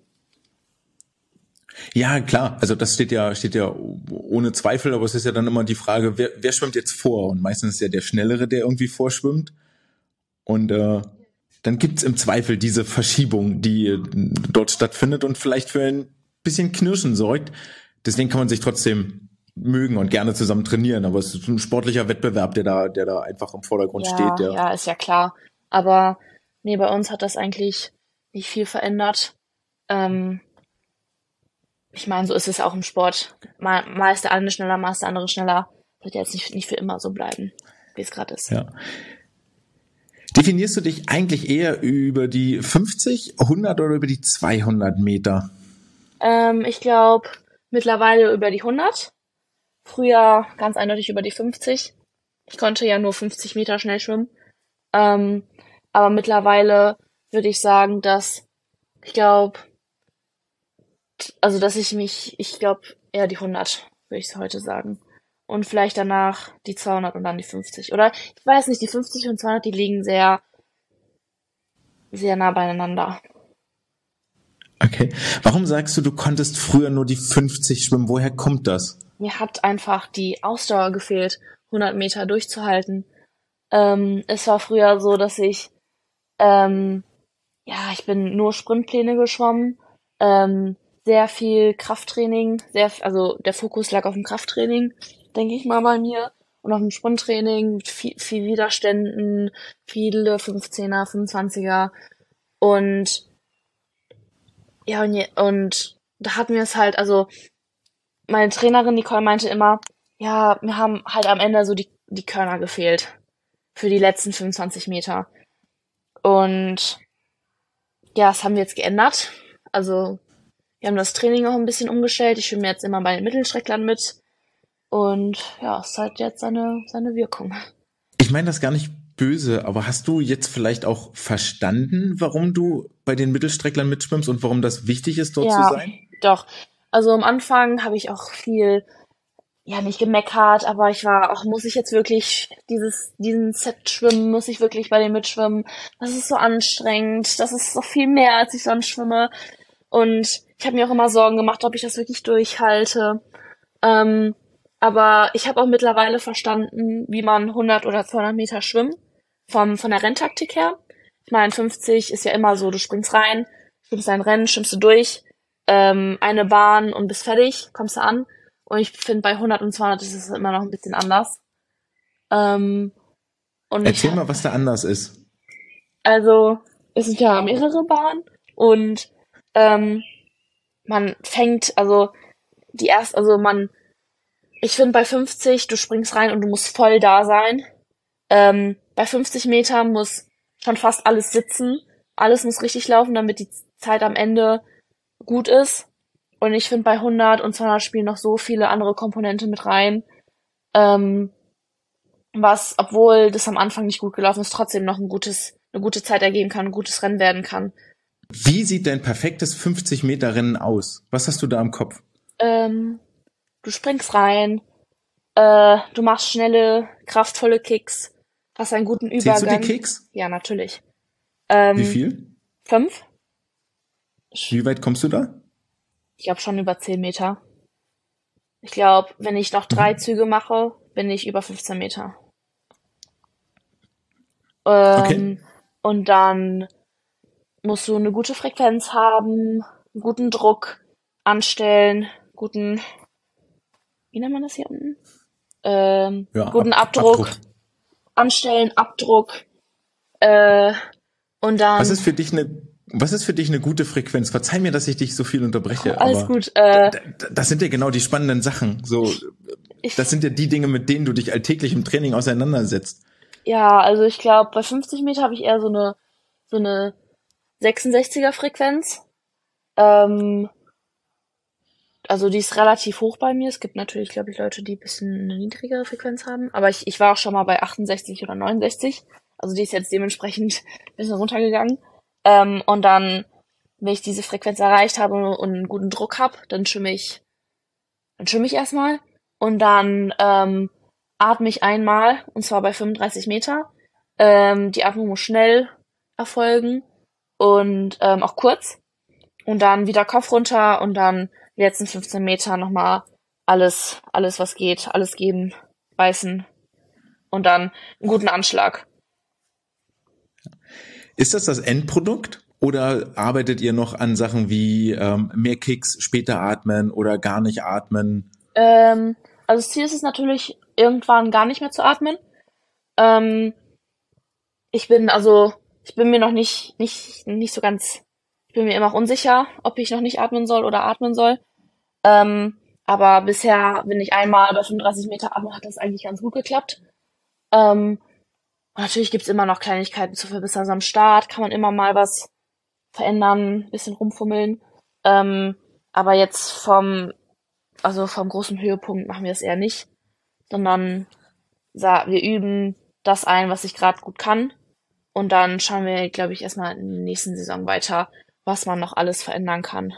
Ja, klar. Also das steht ja, steht ja ohne Zweifel, aber es ist ja dann immer die Frage, wer, wer schwimmt jetzt vor? Und meistens ist ja der Schnellere, der irgendwie vorschwimmt. Und äh, dann gibt's im Zweifel diese Verschiebung, die äh, dort stattfindet und vielleicht für ein bisschen Knirschen sorgt. Deswegen kann man sich trotzdem mögen und gerne zusammen trainieren. Aber es ist ein sportlicher Wettbewerb, der da, der da einfach im Vordergrund steht, Ja, der. ja, ist ja klar. Aber nee, bei uns hat das eigentlich nicht viel verändert. Ähm, Ich meine, so ist es auch im Sport. Mal, mal ist der eine schneller, mal ist der andere schneller. Wird ja jetzt nicht, nicht für immer so bleiben, wie es gerade ist. Ja. Definierst du dich eigentlich eher über die fünfzig, hundert oder über die zweihundert Meter? Ähm, ich glaube mittlerweile über die hundert. Früher ganz eindeutig über die fünfzig. Ich konnte ja nur fünfzig Meter schnell schwimmen. Ähm, aber mittlerweile würde ich sagen, dass ich glaube, also dass ich mich, ich glaube eher die hundert, würde ich heute sagen. Und vielleicht danach die zweihundert und dann die fünfzig. Oder ich weiß nicht, die fünfzig und zweihundert, die liegen sehr, sehr nah beieinander. Okay. Warum sagst du, du konntest früher nur die fünfzig schwimmen? Woher kommt das? Mir hat einfach die Ausdauer gefehlt, hundert Meter durchzuhalten. Ähm, es war früher so, dass ich, ähm, ja, ich bin nur Sprintpläne geschwommen, ähm, sehr viel Krafttraining, sehr, also der Fokus lag auf dem Krafttraining, denke ich mal bei mir, und auf dem Sprinttraining mit viel, viel Widerständen, viele fünfzehner, fünfundzwanziger und ja, und, je, und da hatten wir es halt, also meine Trainerin Nicole meinte immer, ja, mir haben halt am Ende so die, die Körner gefehlt für die letzten fünfundzwanzig Meter. Und ja, das haben wir jetzt geändert. Also wir haben das Training auch ein bisschen umgestellt. Ich schwimme jetzt immer bei den Mittelstrecklern mit. Und ja, es hat jetzt seine, seine Wirkung. Ich meine das gar nicht böse, aber hast du jetzt vielleicht auch verstanden, warum du bei den Mittelstrecklern mitschwimmst und warum das wichtig ist, dort zu Ja, sein? doch. Also am Anfang habe ich auch viel, ja, nicht gemeckert, aber ich war auch, muss ich jetzt wirklich dieses, diesen Set schwimmen, muss ich wirklich bei dem mitschwimmen? Das ist so anstrengend, das ist so viel mehr, als ich sonst schwimme. Und ich habe mir auch immer Sorgen gemacht, ob ich das wirklich durchhalte. Ähm, aber ich habe auch mittlerweile verstanden, wie man hundert oder zweihundert Meter schwimmt, vom, von der Renntaktik her. Ich meine, fünfzig ist ja immer so, du springst rein, schwimmst dein Rennen, schwimmst du durch, ähm, eine Bahn und bist fertig, kommst du an. Und ich finde, bei hundert und zweihundert ist es immer noch ein bisschen anders. Ähm, und ich, Erzähl mal, was da anders ist. also, es sind ja mehrere Bahnen und ähm, man fängt, also die erst, also man, ich finde bei fünfzig, du springst rein und du musst voll da sein. Ähm, bei fünfzig Metern muss schon fast alles sitzen. Alles muss richtig laufen, damit die Zeit am Ende gut ist. Und ich finde, bei hundert und zweihundert spielen noch so viele andere Komponente mit rein, ähm, was, obwohl das am Anfang nicht gut gelaufen ist, trotzdem noch ein gutes, eine gute Zeit ergeben kann, ein gutes Rennen werden kann. Wie sieht dein perfektes fünfzig Meter Rennen aus? Was hast du da im Kopf? Ähm, Du springst rein, äh, du machst schnelle, kraftvolle Kicks, hast einen guten Zählst du die Übergang. Kicks? Ja, natürlich. Wie Ähm, viel? fünf? Wie weit kommst du da? Ich glaube schon über zehn Meter. Ich glaube, wenn ich noch drei Mhm. Züge mache, bin ich über fünfzehn Meter. Okay. Ähm, und dann musst du eine gute Frequenz haben, guten Druck anstellen, guten, wie nennt man das hier unten? Ähm, Ja, guten Ab Abdruck Abdruck. anstellen, Abdruck, äh, und Was dann, ist für dich eine, was ist für dich eine gute Frequenz? Verzeih mir, dass ich dich so viel unterbreche, alles aber gut, äh, d- d- das sind ja genau die spannenden Sachen. So, das ich, sind ja die Dinge, mit denen du dich alltäglich im Training auseinandersetzt. ja, also ich glaube, bei fünfzig Meter habe ich eher so eine, so eine sechsundsechziger Frequenz. Ähm, also die ist relativ hoch bei mir. Es gibt natürlich, glaube ich, Leute, die ein bisschen eine niedrigere Frequenz haben. Aber ich, ich war auch schon mal bei achtundsechzig oder neunundsechzig. Also die ist jetzt dementsprechend ein bisschen runtergegangen. Ähm, und dann, wenn ich diese Frequenz erreicht habe und einen guten Druck habe, dann schwimme ich, dann schwimme ich erstmal. Und dann ähm, atme ich einmal, und zwar bei fünfunddreißig Meter. Ähm, die Atmung muss schnell erfolgen und ähm, auch kurz. Und dann wieder Kopf runter und dann die letzten fünfzehn Meter nochmal alles, alles was geht, alles geben, beißen und dann einen guten Anschlag. Ist das das Endprodukt? Oder arbeitet ihr noch an Sachen wie ähm, mehr Kicks, später atmen oder gar nicht atmen? Ähm, also das Ziel ist es natürlich, irgendwann gar nicht mehr zu atmen. Ähm, ich bin also, ich bin mir noch nicht, nicht, nicht so ganz, ich bin mir immer noch unsicher, ob ich noch nicht atmen soll oder atmen soll. Ähm, aber bisher, wenn ich einmal bei fünfunddreißig Meter atme, hat das eigentlich ganz gut geklappt. Ähm, Und natürlich gibt's immer noch Kleinigkeiten zu verbessern. Also am Start kann man immer mal was verändern, ein bisschen rumfummeln. Ähm, aber jetzt vom, also vom großen Höhepunkt machen wir es eher nicht, sondern sa wir üben das ein, was ich gerade gut kann. Und dann schauen wir, glaube ich, erstmal in der nächsten Saison weiter, was man noch alles verändern kann.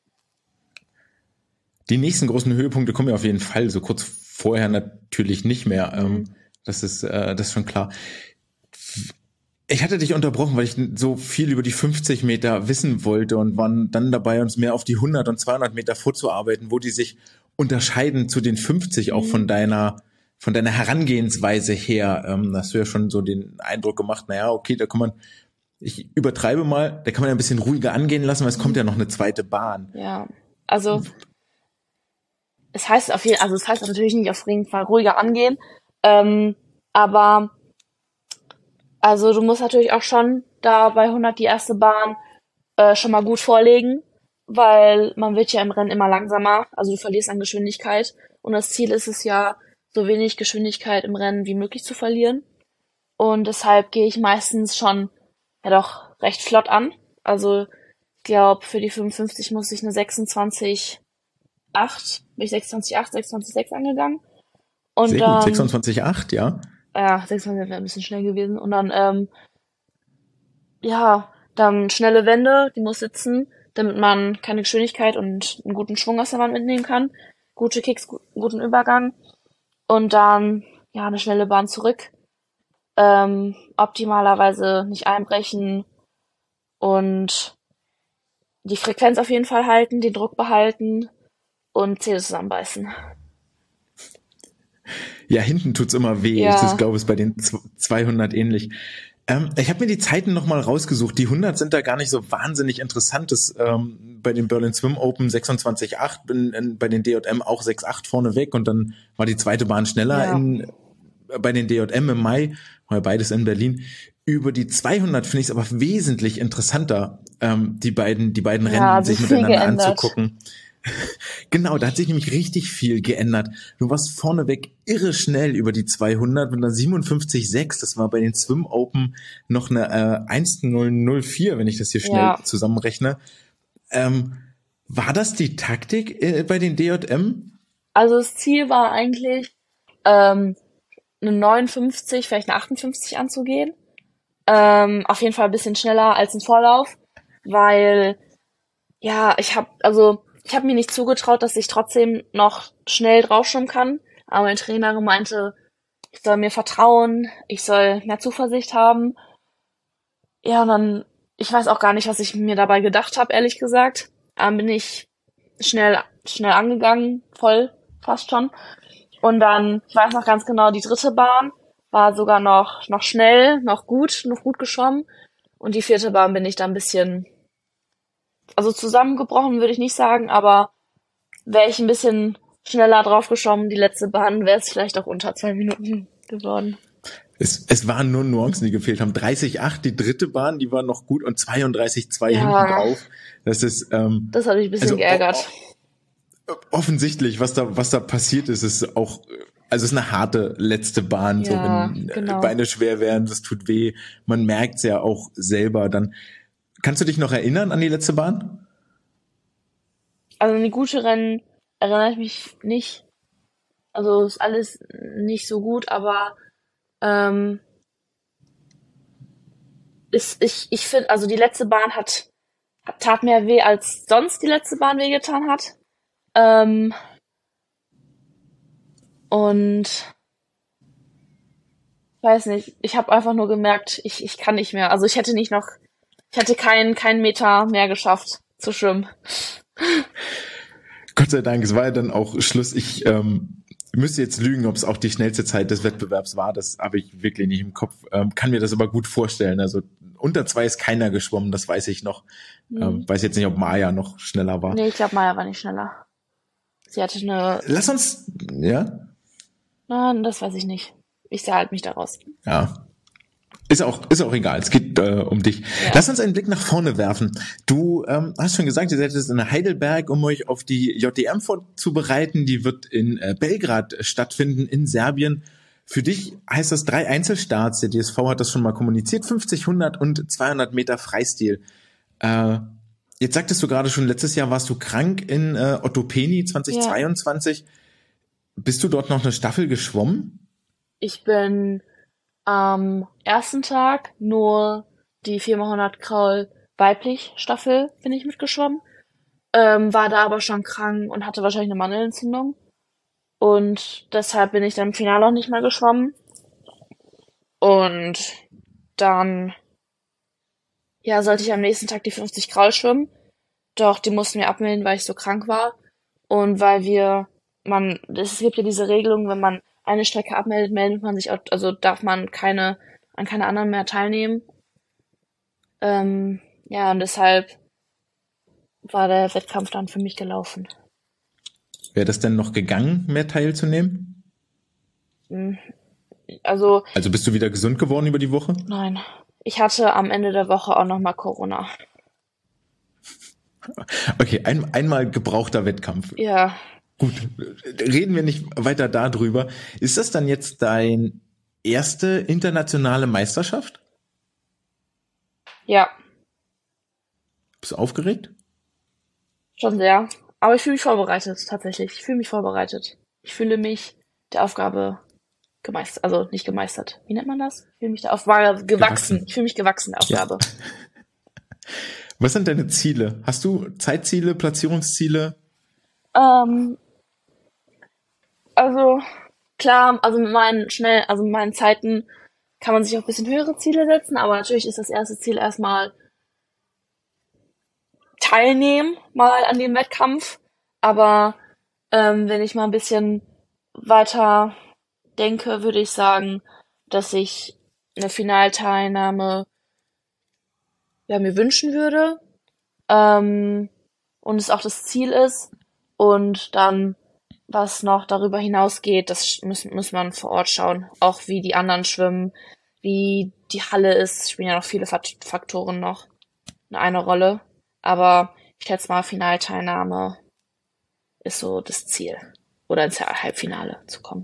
Die nächsten großen Höhepunkte kommen ja auf jeden Fall, so kurz vorher natürlich nicht mehr. Mhm. Ähm, das ist, äh, das ist schon klar. Ich hatte dich unterbrochen, weil ich so viel über die fünfzig Meter wissen wollte und waren dann dabei, uns mehr auf die hundert und zweihundert Meter vorzuarbeiten, wo die sich unterscheiden zu den fünfzig, auch Mhm. von deiner, von deiner Herangehensweise her. Ähm, hast du ja schon so den Eindruck gemacht, naja, okay, da kann man, ich übertreibe mal, da kann man ja ein bisschen ruhiger angehen lassen, weil es kommt Mhm. ja noch eine zweite Bahn. Ja, also es heißt auf jeden, also es heißt natürlich nicht auf jeden Fall ruhiger angehen, ähm, aber also du musst natürlich auch schon da bei hundert die erste Bahn äh, schon mal gut vorlegen, weil man wird ja im Rennen immer langsamer, also du verlierst an Geschwindigkeit und das Ziel ist es ja, so wenig Geschwindigkeit im Rennen wie möglich zu verlieren und deshalb gehe ich meistens schon ja doch recht flott an. Also ich glaube, für die fünfundfünfzig muss ich eine sechsundzwanzig acht, bin ich sechsundzwanzig acht, sechsundzwanzig sechs angegangen und Sehr gut, dann, sechsundzwanzig Komma acht, ja. ja, sechsundzwanzig wäre ein bisschen schnell gewesen und dann ähm, ja, dann schnelle Wende, die muss sitzen, damit man keine Geschwindigkeit und einen guten Schwung aus der Wand mitnehmen kann. Gute Kicks, gu guten Übergang und dann ja eine schnelle Bahn zurück. Ähm, optimalerweise nicht einbrechen und die Frequenz auf jeden Fall halten, den Druck behalten und Zähne zusammenbeißen. Ja, hinten tut's immer weh. Ich das Ja, glaube, es ist bei den zweihundert ähnlich. Ähm, ich habe mir die Zeiten nochmal rausgesucht. Die hundert sind da gar nicht so wahnsinnig interessant. Das, ähm, bei den Berlin Swim Open sechsundzwanzig Komma acht, bin in, bei den D J M auch sechs Komma acht vorne weg und dann war die zweite Bahn schneller ja, in, bei den D J M im Mai, war ja beides in Berlin. Über die zweihundert finde ich es aber wesentlich interessanter, ähm, die beiden, die beiden ja, Rennen hat sich sich viel miteinander geändert. anzugucken. Genau, da hat sich nämlich richtig viel geändert. Du warst vorneweg irre schnell über die zweihundert mit einer siebenundfünfzig Komma sechs. Das war bei den Swim Open noch eine äh, eins null null vier, wenn ich das hier schnell Ja, zusammenrechne. Ähm, war das die Taktik äh, bei den D J M? also das Ziel war eigentlich, ähm, eine neunundfünfzig, vielleicht eine achtundfünfzig anzugehen. Ähm, auf jeden Fall ein bisschen schneller als im Vorlauf, weil ja, ich habe also ich habe mir nicht zugetraut, dass ich trotzdem noch schnell draufschwimmen kann. Aber meine Trainerin meinte, ich soll mir vertrauen, ich soll mehr Zuversicht haben. Ja, und dann, ich weiß auch gar nicht, was ich mir dabei gedacht habe, ehrlich gesagt. Dann bin ich schnell, schnell angegangen, voll, fast schon. Und dann, ich weiß noch ganz genau, die dritte Bahn war sogar noch, noch schnell, noch gut, noch gut geschwommen. Und die vierte Bahn bin ich da ein bisschen, also zusammengebrochen würde ich nicht sagen, aber wäre ich ein bisschen schneller draufgeschoben, die letzte Bahn, wäre es vielleicht auch unter zwei Minuten geworden. Es, es waren nur Nuancen, die gefehlt haben. dreißig Komma acht, die dritte Bahn, die war noch gut und zweiunddreißig Komma zwei Ja. hinten drauf. Das ist, ähm, Das hat mich ein bisschen also, geärgert. o- offensichtlich, was da, was da passiert ist, ist auch, also es ist eine harte letzte Bahn, so Ja, wenn äh, genau. Beine schwer werden, das tut weh. Man merkt es ja auch selber dann. Kannst du dich noch erinnern an die letzte Bahn? Also an die gute Rennen erinnere ich mich nicht. Also ist alles nicht so gut, aber ähm, ist, ich, ich finde, also die letzte Bahn hat, hat tat mehr weh, als sonst die letzte Bahn wehgetan hat. Ähm, und weiß nicht, ich habe einfach nur gemerkt, ich, ich kann nicht mehr. Also ich hätte nicht noch, ich hätte keinen keinen Meter mehr geschafft zu schwimmen. Gott sei Dank, es war ja dann auch Schluss. Ich ähm, müsste jetzt lügen, ob es auch die schnellste Zeit des Wettbewerbs war. Das habe ich wirklich nicht im Kopf. Ähm, kann mir das aber gut vorstellen. Also unter zwei ist keiner geschwommen, das weiß ich noch. Ähm, Hm. weiß jetzt nicht, ob Maya noch schneller war. Nee, ich glaube, Maya war nicht schneller. Sie hatte eine, Lass uns, ja, nein, das weiß ich nicht. Ich halte mich da raus. ja. Ist auch, ist auch egal, es geht äh, um dich. Ja. Lass uns einen Blick nach vorne werfen. Du ähm, hast schon gesagt, ihr seid jetzt in Heidelberg, um euch auf die J D M vorzubereiten. Die wird in äh, Belgrad stattfinden, in Serbien. Für dich heißt das drei Einzelstarts. Der D S V hat das schon mal kommuniziert. fünfzig, hundert und zweihundert Meter Freistil. Äh, jetzt sagtest du gerade schon, letztes Jahr warst du krank in äh, Ottopeni zweitausendzweiundzwanzig. Bist du dort noch eine Staffel geschwommen? Ich bin am ersten Tag nur die vier mal hundert Kraul weiblich Staffel bin ich mitgeschwommen, ähm, war da aber schon krank und hatte wahrscheinlich eine Mandelentzündung und deshalb bin ich dann im Finale auch nicht mehr geschwommen und dann ja sollte ich am nächsten Tag die fünfzig Kraul schwimmen, doch die mussten wir abmelden, weil ich so krank war und weil wir man es gibt ja diese Regelung, wenn man eine Strecke abmeldet, meldet man sich, auch, also darf man keine an keine anderen mehr teilnehmen. Ähm, ja, und deshalb war der Wettkampf dann für mich gelaufen. Wäre das denn noch gegangen, mehr teilzunehmen? Also, Also bist du wieder gesund geworden über die Woche? nein. Ich hatte am Ende der Woche auch nochmal Corona. Okay, ein, einmal gebrauchter Wettkampf. Ja, Gut, reden wir nicht weiter darüber. Ist das dann jetzt dein erste internationale Meisterschaft? ja, Bist du aufgeregt? schon sehr. Aber ich fühle mich vorbereitet, tatsächlich. Ich fühle mich vorbereitet. Ich fühle mich der Aufgabe gemeistert, also nicht gemeistert. Wie nennt man das? Ich fühle mich der Aufgabe gewachsen. Gewachsen. Ich fühle mich gewachsen der Aufgabe. Was sind deine Ziele? Hast du Zeitziele, Platzierungsziele? Ähm, also klar, also mit meinen schnell, also mit meinen Zeiten kann man sich auch ein bisschen höhere Ziele setzen, aber natürlich ist das erste Ziel erstmal teilnehmen mal an dem Wettkampf. Aber ähm, wenn ich mal ein bisschen weiter denke, würde ich sagen, dass ich eine Finalteilnahme ja, mir wünschen würde ähm, und es auch das Ziel ist. Und dann, was noch darüber hinausgeht, das muss, muss man vor Ort schauen. Auch wie die anderen schwimmen, wie die Halle ist, spielen ja noch viele Fakt- Faktoren noch eine Rolle. Aber ich schätze mal, Finalteilnahme ist so das Ziel. Oder ins Halbfinale zu kommen.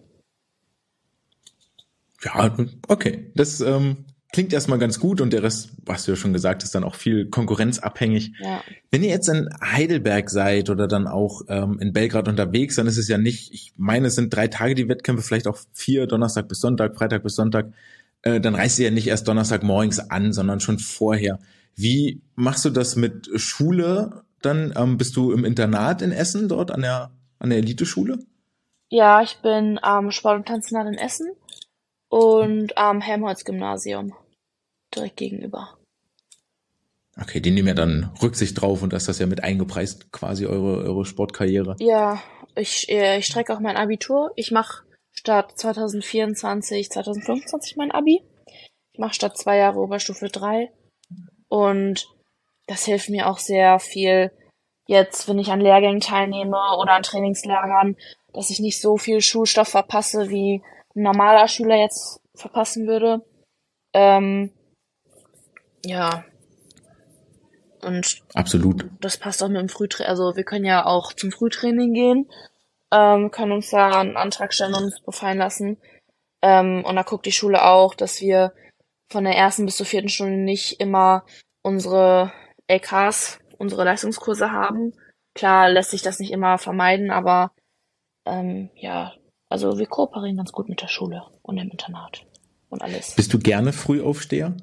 Ja, okay. Das ähm, klingt erstmal ganz gut und der Rest, was du ja schon gesagt hast, dann auch viel konkurrenzabhängig. Ja. Wenn ihr jetzt in Heidelberg seid oder dann auch ähm, in Belgrad unterwegs, dann ist es ja nicht, ich meine, es sind drei Tage die Wettkämpfe, vielleicht auch vier, Donnerstag bis Sonntag, Freitag bis Sonntag. Äh, dann reist ihr ja nicht erst Donnerstag morgens an, sondern schon vorher. Wie machst du das mit Schule? Dann ähm, bist du im Internat in Essen, dort an der an der Eliteschule? Ja, ich bin am Sport- und Tanzinternat in Essen und am Helmholtz-Gymnasium direkt gegenüber. Okay, die nehmen ja dann Rücksicht drauf und das ist das ja mit eingepreist, quasi eure eure Sportkarriere. Ja, ich, äh, ich strecke auch mein Abitur. Ich mache statt zwanzig vierundzwanzig, zwanzig fünfundzwanzig mein Abi. Ich mache statt zwei Jahre Oberstufe drei. Und das hilft mir auch sehr viel jetzt, wenn ich an Lehrgängen teilnehme oder an Trainingslagern, dass ich nicht so viel Schulstoff verpasse, wie ein normaler Schüler jetzt verpassen würde. Ähm, ja. Und Absolut. das passt auch mit dem Frühtraining. Also wir können ja auch zum Frühtraining gehen, ähm, können uns da einen Antrag stellen und uns befallen lassen. Ähm, und da guckt die Schule auch, dass wir von der ersten bis zur vierten Stunde nicht immer unsere L Ks, unsere Leistungskurse haben. Klar lässt sich das nicht immer vermeiden, aber ähm, ja, also wir kooperieren ganz gut mit der Schule und dem Internat und alles. Bist du gerne Frühaufsteher?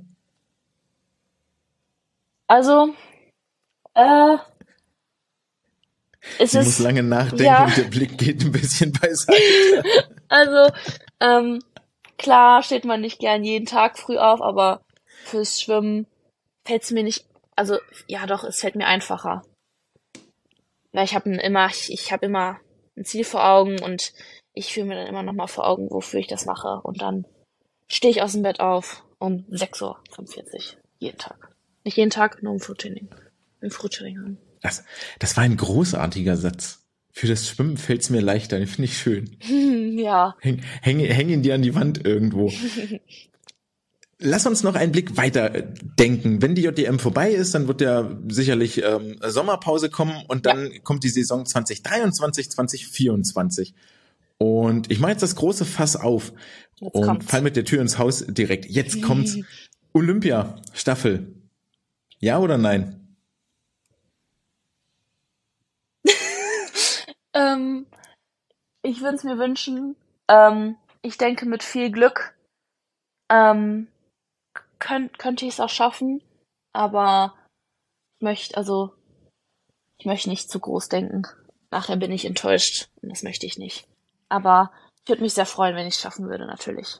Also, äh, es Ich ist, muss lange nachdenken ja, und der Blick geht ein bisschen beiseite. also, ähm, klar steht man nicht gern jeden Tag früh auf, aber fürs Schwimmen fällt es mir nicht, also, ja doch, es fällt mir einfacher. Weil ich habe immer, ich, ich habe immer ein Ziel vor Augen und ich führe mir dann immer nochmal vor Augen, wofür ich das mache. Und dann stehe ich aus dem Bett auf um sechs Uhr fünfundvierzig. Jeden Tag. Nicht jeden Tag, nur im Frühtraining. Im Frühtraining haben. Das, das war ein großartiger Satz. Für das Schwimmen fällt's mir leichter, den finde ich schön. Ja. Häng, häng, häng ihn dir an die Wand irgendwo. Lass uns noch einen Blick weiter denken. Wenn die J D M vorbei ist, dann wird ja sicherlich ähm, Sommerpause kommen und dann ja. kommt die Saison zwanzig dreiundzwanzig, zwanzig vierundzwanzig. Und ich mache jetzt das große Fass auf jetzt und kommt's. Fall mit der Tür ins Haus direkt. Jetzt kommt's. Olympia-Staffel. Ja oder nein? ähm, ich würde es mir wünschen. Ähm, ich denke mit viel Glück ähm, könnt, könnte ich es auch schaffen, aber ich möchte, also ich möchte nicht zu groß denken. Nachher bin ich enttäuscht und das möchte ich nicht. Aber ich würde mich sehr freuen, wenn ich es schaffen würde, natürlich.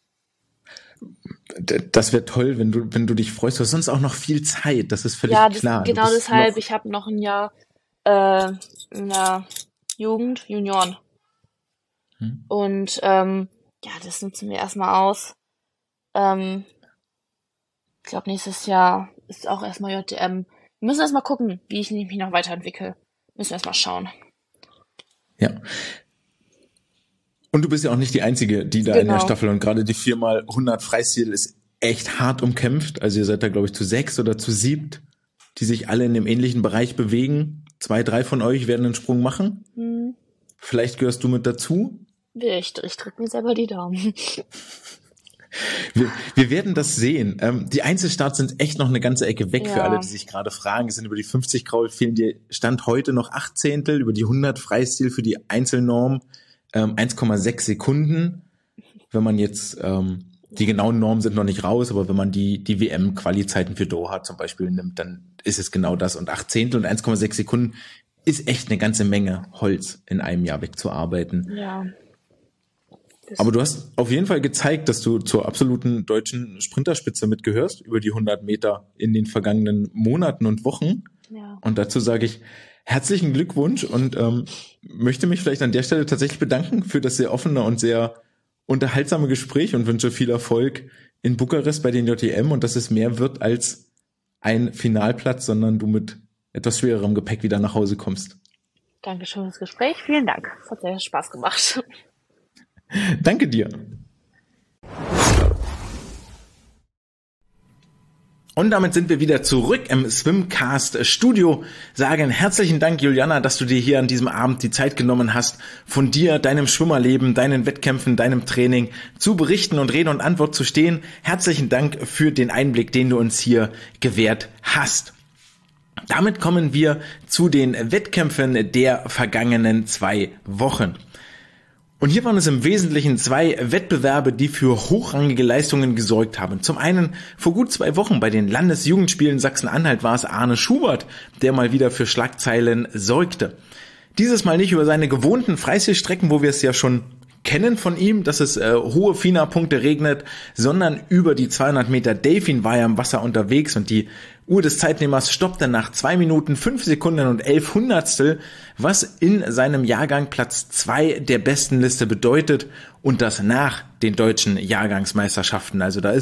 Das wäre toll, wenn du, wenn du dich freust. Du hast sonst auch noch viel Zeit, das ist völlig ja, das, klar. Genau deshalb, ich habe noch ein Jahr äh, in der Jugend, Junioren. Hm. Und ähm, ja, das nutzen wir erstmal aus. Ähm, ich glaube, nächstes Jahr ist auch erstmal J D M. Wir müssen erstmal gucken, wie ich mich noch weiterentwickle. Müssen wir erstmal schauen. Ja. Und du bist ja auch nicht die Einzige, die da genau. in der Staffel, und gerade die vier mal hundert Freistil ist echt hart umkämpft. Also ihr seid da, glaube ich, zu sechs oder zu siebt, die sich alle in dem ähnlichen Bereich bewegen. Zwei, drei von euch werden einen Sprung machen. Hm. Vielleicht gehörst du mit dazu. Ich, ich drücke mir selber die Daumen. Wir, wir werden das sehen. Ähm, die Einzelstarts sind echt noch eine ganze Ecke weg, ja. Für alle, die sich gerade fragen. Es sind über die fünfzig Kraul, fehlen dir Stand heute noch acht Zehntel, über die hundert Freistil für die Einzelnorm ähm, eins Komma sechs Sekunden. Wenn man jetzt, ähm, die genauen Normen sind noch nicht raus, aber wenn man die die W M-Quali-Zeiten für Doha zum Beispiel nimmt, dann ist es genau das. Und acht Zehntel und eins Komma sechs Sekunden ist echt eine ganze Menge Holz in einem Jahr wegzuarbeiten. Ja. Aber du hast auf jeden Fall gezeigt, dass du zur absoluten deutschen Sprinterspitze mitgehörst, über die hundert Meter in den vergangenen Monaten und Wochen. Ja. Und dazu sage ich herzlichen Glückwunsch und ähm, möchte mich vielleicht an der Stelle tatsächlich bedanken für das sehr offene und sehr unterhaltsame Gespräch und wünsche viel Erfolg in Bukarest bei den J D M und dass es mehr wird als ein Finalplatz, sondern du mit etwas schwererem Gepäck wieder nach Hause kommst. Dankeschön für das Gespräch. Vielen Dank. Es hat sehr Spaß gemacht. Danke dir. Und damit sind wir wieder zurück im Swimcast Studio. Sagen herzlichen Dank, Juliana, dass du dir hier an diesem Abend die Zeit genommen hast, von dir, deinem Schwimmerleben, deinen Wettkämpfen, deinem Training zu berichten und Rede und Antwort zu stehen. Herzlichen Dank für den Einblick, den du uns hier gewährt hast. Damit kommen wir zu den Wettkämpfen der vergangenen zwei Wochen. Und hier waren es im Wesentlichen zwei Wettbewerbe, die für hochrangige Leistungen gesorgt haben. Zum einen vor gut zwei Wochen bei den Landesjugendspielen Sachsen-Anhalt war es Arne Schubert, der mal wieder für Schlagzeilen sorgte. Dieses Mal nicht über seine gewohnten Freistilstrecken, wo wir es ja schon kennen von ihm, dass es äh, hohe Fina-Punkte regnet, sondern über die zweihundert Meter Delfin war er im Wasser unterwegs und die Uhr des Zeitnehmers stoppte nach zwei Minuten, fünf Sekunden und elf Hundertstel, was in seinem Jahrgang Platz zwei der besten Liste bedeutet und das nach den deutschen Jahrgangsmeisterschaften. Also da ist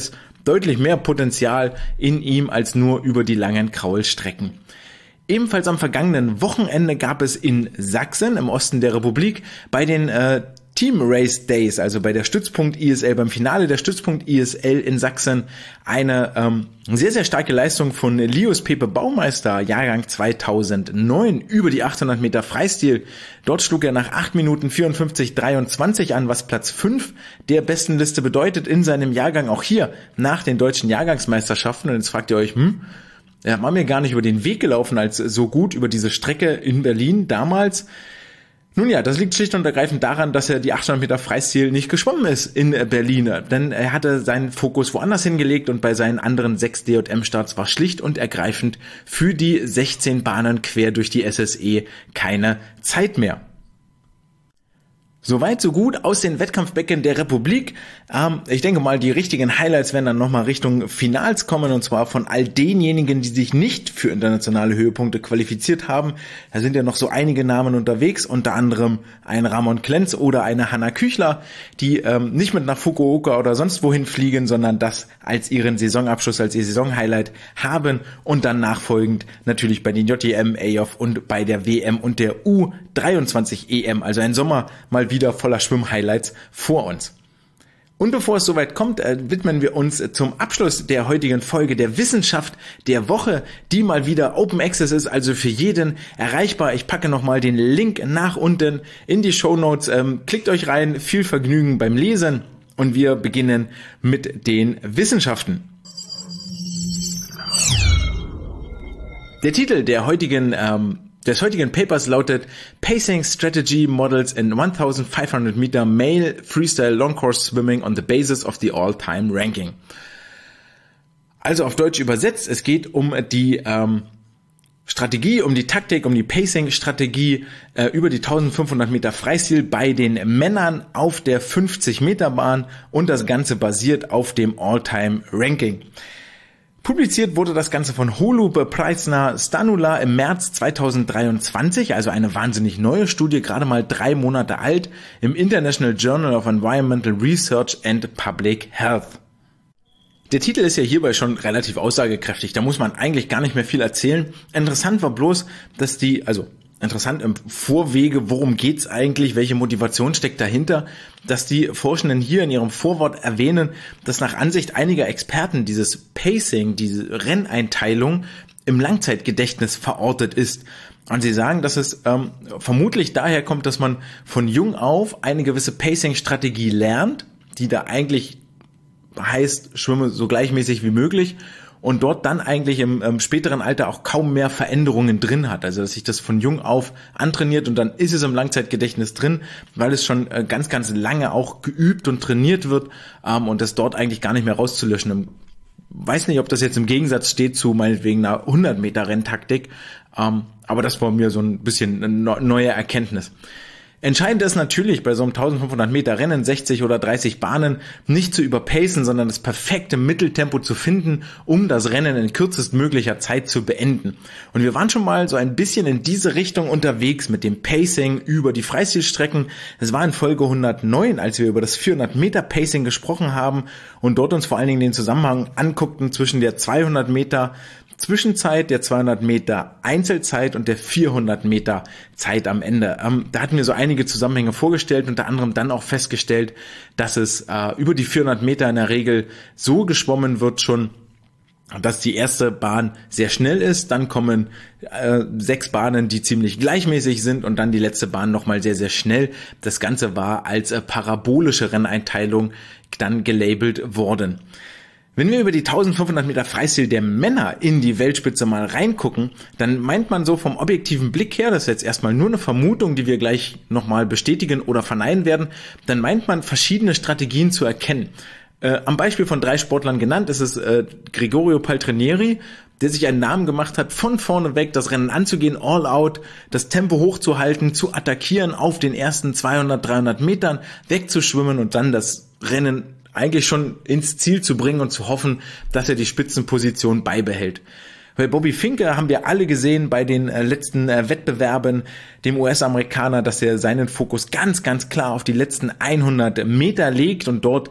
deutlich mehr Potenzial in ihm als nur über die langen Kraulstrecken. Ebenfalls am vergangenen Wochenende gab es in Sachsen im Osten der Republik bei den äh, Team Race Days, also bei der Stützpunkt I S L, beim Finale der Stützpunkt I S L in Sachsen, eine ähm, sehr, sehr starke Leistung von Lius Pepe Baumeister, Jahrgang zweitausendneun, über die achthundert Meter Freistil. Dort schlug er nach acht Minuten vierundfünfzig dreiundzwanzig an, was Platz fünf der besten Liste bedeutet in seinem Jahrgang, auch hier nach den deutschen Jahrgangsmeisterschaften. Und jetzt fragt ihr euch, hm, er war mir gar nicht über den Weg gelaufen als so gut über diese Strecke in Berlin damals. Nun ja, das liegt schlicht und ergreifend daran, dass er die achthundert Meter Freistil nicht geschwommen ist in Berlin, denn er hatte seinen Fokus woanders hingelegt und bei seinen anderen sechs D J M-Starts war schlicht und ergreifend für die sechzehn Bahnen quer durch die S S E keine Zeit mehr. Soweit, so gut aus den Wettkampfbecken der Republik. Ähm, ich denke mal, die richtigen Highlights werden dann nochmal Richtung Finals kommen, und zwar von all denjenigen, die sich nicht für internationale Höhepunkte qualifiziert haben. Da sind ja noch so einige Namen unterwegs, unter anderem ein Ramon Klenz oder eine Hanna Küchler, die ähm, nicht mit nach Fukuoka oder sonst wohin fliegen, sondern das als ihren Saisonabschluss, als ihr Saisonhighlight haben und dann nachfolgend natürlich bei den J T M, A O F und bei der W M und der U dreiundzwanzig E M, also ein Sommer mal wieder voller Schwimm-Highlights vor uns. Und bevor es soweit kommt, äh, widmen wir uns zum Abschluss der heutigen Folge der Wissenschaft der Woche, die mal wieder Open Access ist, also für jeden erreichbar. Ich packe nochmal den Link nach unten in die Shownotes. Ähm, klickt euch rein, viel Vergnügen beim Lesen und wir beginnen mit den Wissenschaften. Der Titel der heutigen ähm, des heutigen Papers lautet Pacing Strategy Models in fünftausendfünfhundert Meter Male Freestyle Long Course Swimming on the Basis of the All-Time Ranking. Also auf Deutsch übersetzt, es geht um die ähm, Strategie, um die Taktik, um die Pacing-Strategie äh, über die eintausendfünfhundert Meter Freistil bei den Männern auf der fünfzig Meter Bahn und das Ganze basiert auf dem All-Time Ranking. Publiziert wurde das Ganze von Holub, Preissner, Stanula im März zweitausenddreiundzwanzig, also eine wahnsinnig neue Studie, gerade mal drei Monate alt, im International Journal of Environmental Research and Public Health. Der Titel ist ja hierbei schon relativ aussagekräftig, da muss man eigentlich gar nicht mehr viel erzählen. Interessant war bloß, dass die, also interessant im Vorwege, worum geht's eigentlich, welche Motivation steckt dahinter, dass die Forschenden hier in ihrem Vorwort erwähnen, dass nach Ansicht einiger Experten dieses Pacing, diese Renneinteilung im Langzeitgedächtnis verortet ist. Und sie sagen, dass es ähm, vermutlich daher kommt, dass man von jung auf eine gewisse Pacing-Strategie lernt, die da eigentlich heißt, schwimme so gleichmäßig wie möglich, und dort dann eigentlich im ähm, späteren Alter auch kaum mehr Veränderungen drin hat. Also dass sich das von jung auf antrainiert und dann ist es im Langzeitgedächtnis drin, weil es schon äh, ganz, ganz lange auch geübt und trainiert wird ähm, und das dort eigentlich gar nicht mehr rauszulöschen. Ich weiß nicht, ob das jetzt im Gegensatz steht zu meinetwegen einer hundert Meter Renntaktik, ähm, aber das war mir so ein bisschen eine neue Erkenntnis. Entscheidend ist natürlich bei so einem eintausendfünfhundert Meter Rennen, sechzig oder dreißig Bahnen, nicht zu überpacen, sondern das perfekte Mitteltempo zu finden, um das Rennen in kürzestmöglicher Zeit zu beenden. Und wir waren schon mal so ein bisschen in diese Richtung unterwegs mit dem Pacing über die Freistilstrecken. Es war in Folge hundertneun, als wir über das vierhundert Meter Pacing gesprochen haben und dort uns vor allen Dingen den Zusammenhang anguckten zwischen der zweihundert Meter Zwischenzeit, der zweihundert Meter Einzelzeit und der vierhundert Meter Zeit am Ende. Ähm, da hatten wir so einige Zusammenhänge vorgestellt, unter anderem dann auch festgestellt, dass es äh, über die vierhundert Meter in der Regel so geschwommen wird schon, dass die erste Bahn sehr schnell ist, dann kommen äh, sechs Bahnen, die ziemlich gleichmäßig sind und dann die letzte Bahn nochmal sehr, sehr schnell. Das Ganze war als äh, parabolische Renneinteilung dann gelabelt worden. Wenn wir über die eintausendfünfhundert Meter Freistil der Männer in die Weltspitze mal reingucken, dann meint man so vom objektiven Blick her, das ist jetzt erstmal nur eine Vermutung, die wir gleich nochmal bestätigen oder verneinen werden, dann meint man verschiedene Strategien zu erkennen. Äh, am Beispiel von drei Sportlern genannt ist es äh, Gregorio Paltrinieri, der sich einen Namen gemacht hat, von vorne weg das Rennen anzugehen, all out, das Tempo hochzuhalten, zu attackieren, auf den ersten zweihundert, dreihundert Metern wegzuschwimmen und dann das Rennen eigentlich schon ins Ziel zu bringen und zu hoffen, dass er die Spitzenposition beibehält. Bei Bobby Finke haben wir alle gesehen bei den äh, letzten äh, Wettbewerben, dem U S-Amerikaner, dass er seinen Fokus ganz, ganz klar auf die letzten hundert Meter legt und dort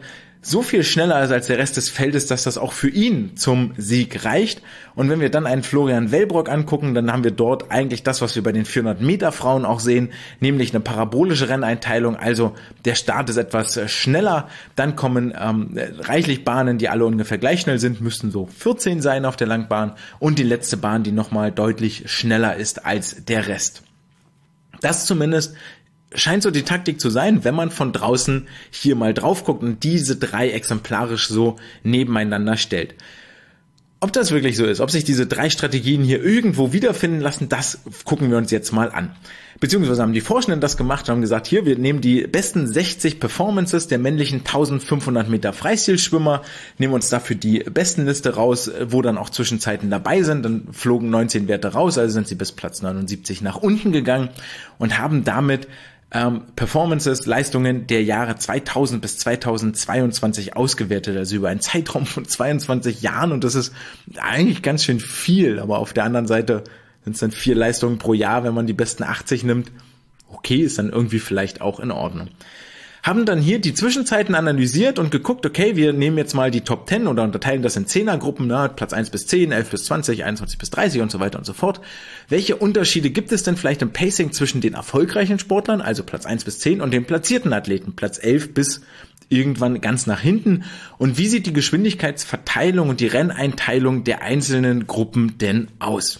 so viel schneller ist als der Rest des Feldes, dass das auch für ihn zum Sieg reicht. Und wenn wir dann einen Florian Wellbrock angucken, dann haben wir dort eigentlich das, was wir bei den vierhundert Meter Frauen auch sehen, nämlich eine parabolische Renneinteilung. Also der Start ist etwas schneller, dann kommen ähm, reichlich Bahnen, die alle ungefähr gleich schnell sind, müssten so vierzehn sein auf der Langbahn, und die letzte Bahn, die nochmal deutlich schneller ist als der Rest. Das zumindest scheint so die Taktik zu sein, wenn man von draußen hier mal drauf guckt und diese drei exemplarisch so nebeneinander stellt. Ob das wirklich so ist, ob sich diese drei Strategien hier irgendwo wiederfinden lassen, das gucken wir uns jetzt mal an. Beziehungsweise haben die Forschenden das gemacht und haben gesagt, hier, wir nehmen die besten sechzig Performances der männlichen eintausendfünfhundert Meter Freistilschwimmer, nehmen uns dafür die Bestenliste raus, wo dann auch Zwischenzeiten dabei sind, dann flogen neunzehn Werte raus, also sind sie bis Platz neunundsiebzig nach unten gegangen und haben damit ähm, Performances, Leistungen der Jahre zweitausend bis zweitausendzweiundzwanzig ausgewertet, also über einen Zeitraum von zweiundzwanzig Jahren, und das ist eigentlich ganz schön viel, aber auf der anderen Seite sind es dann vier Leistungen pro Jahr, wenn man die besten achtzig nimmt. Okay, ist dann irgendwie vielleicht auch in Ordnung. Haben dann hier die Zwischenzeiten analysiert und geguckt, okay, wir nehmen jetzt mal die Top zehn oder unterteilen das in Zehnergruppen, ne, Platz eins bis zehn, elf bis zwanzig, einundzwanzig bis dreißig und so weiter und so fort. Welche Unterschiede gibt es denn vielleicht im Pacing zwischen den erfolgreichen Sportlern, also Platz eins bis zehn, und den platzierten Athleten, Platz elf bis irgendwann ganz nach hinten? Und wie sieht die Geschwindigkeitsverteilung und die Renneinteilung der einzelnen Gruppen denn aus?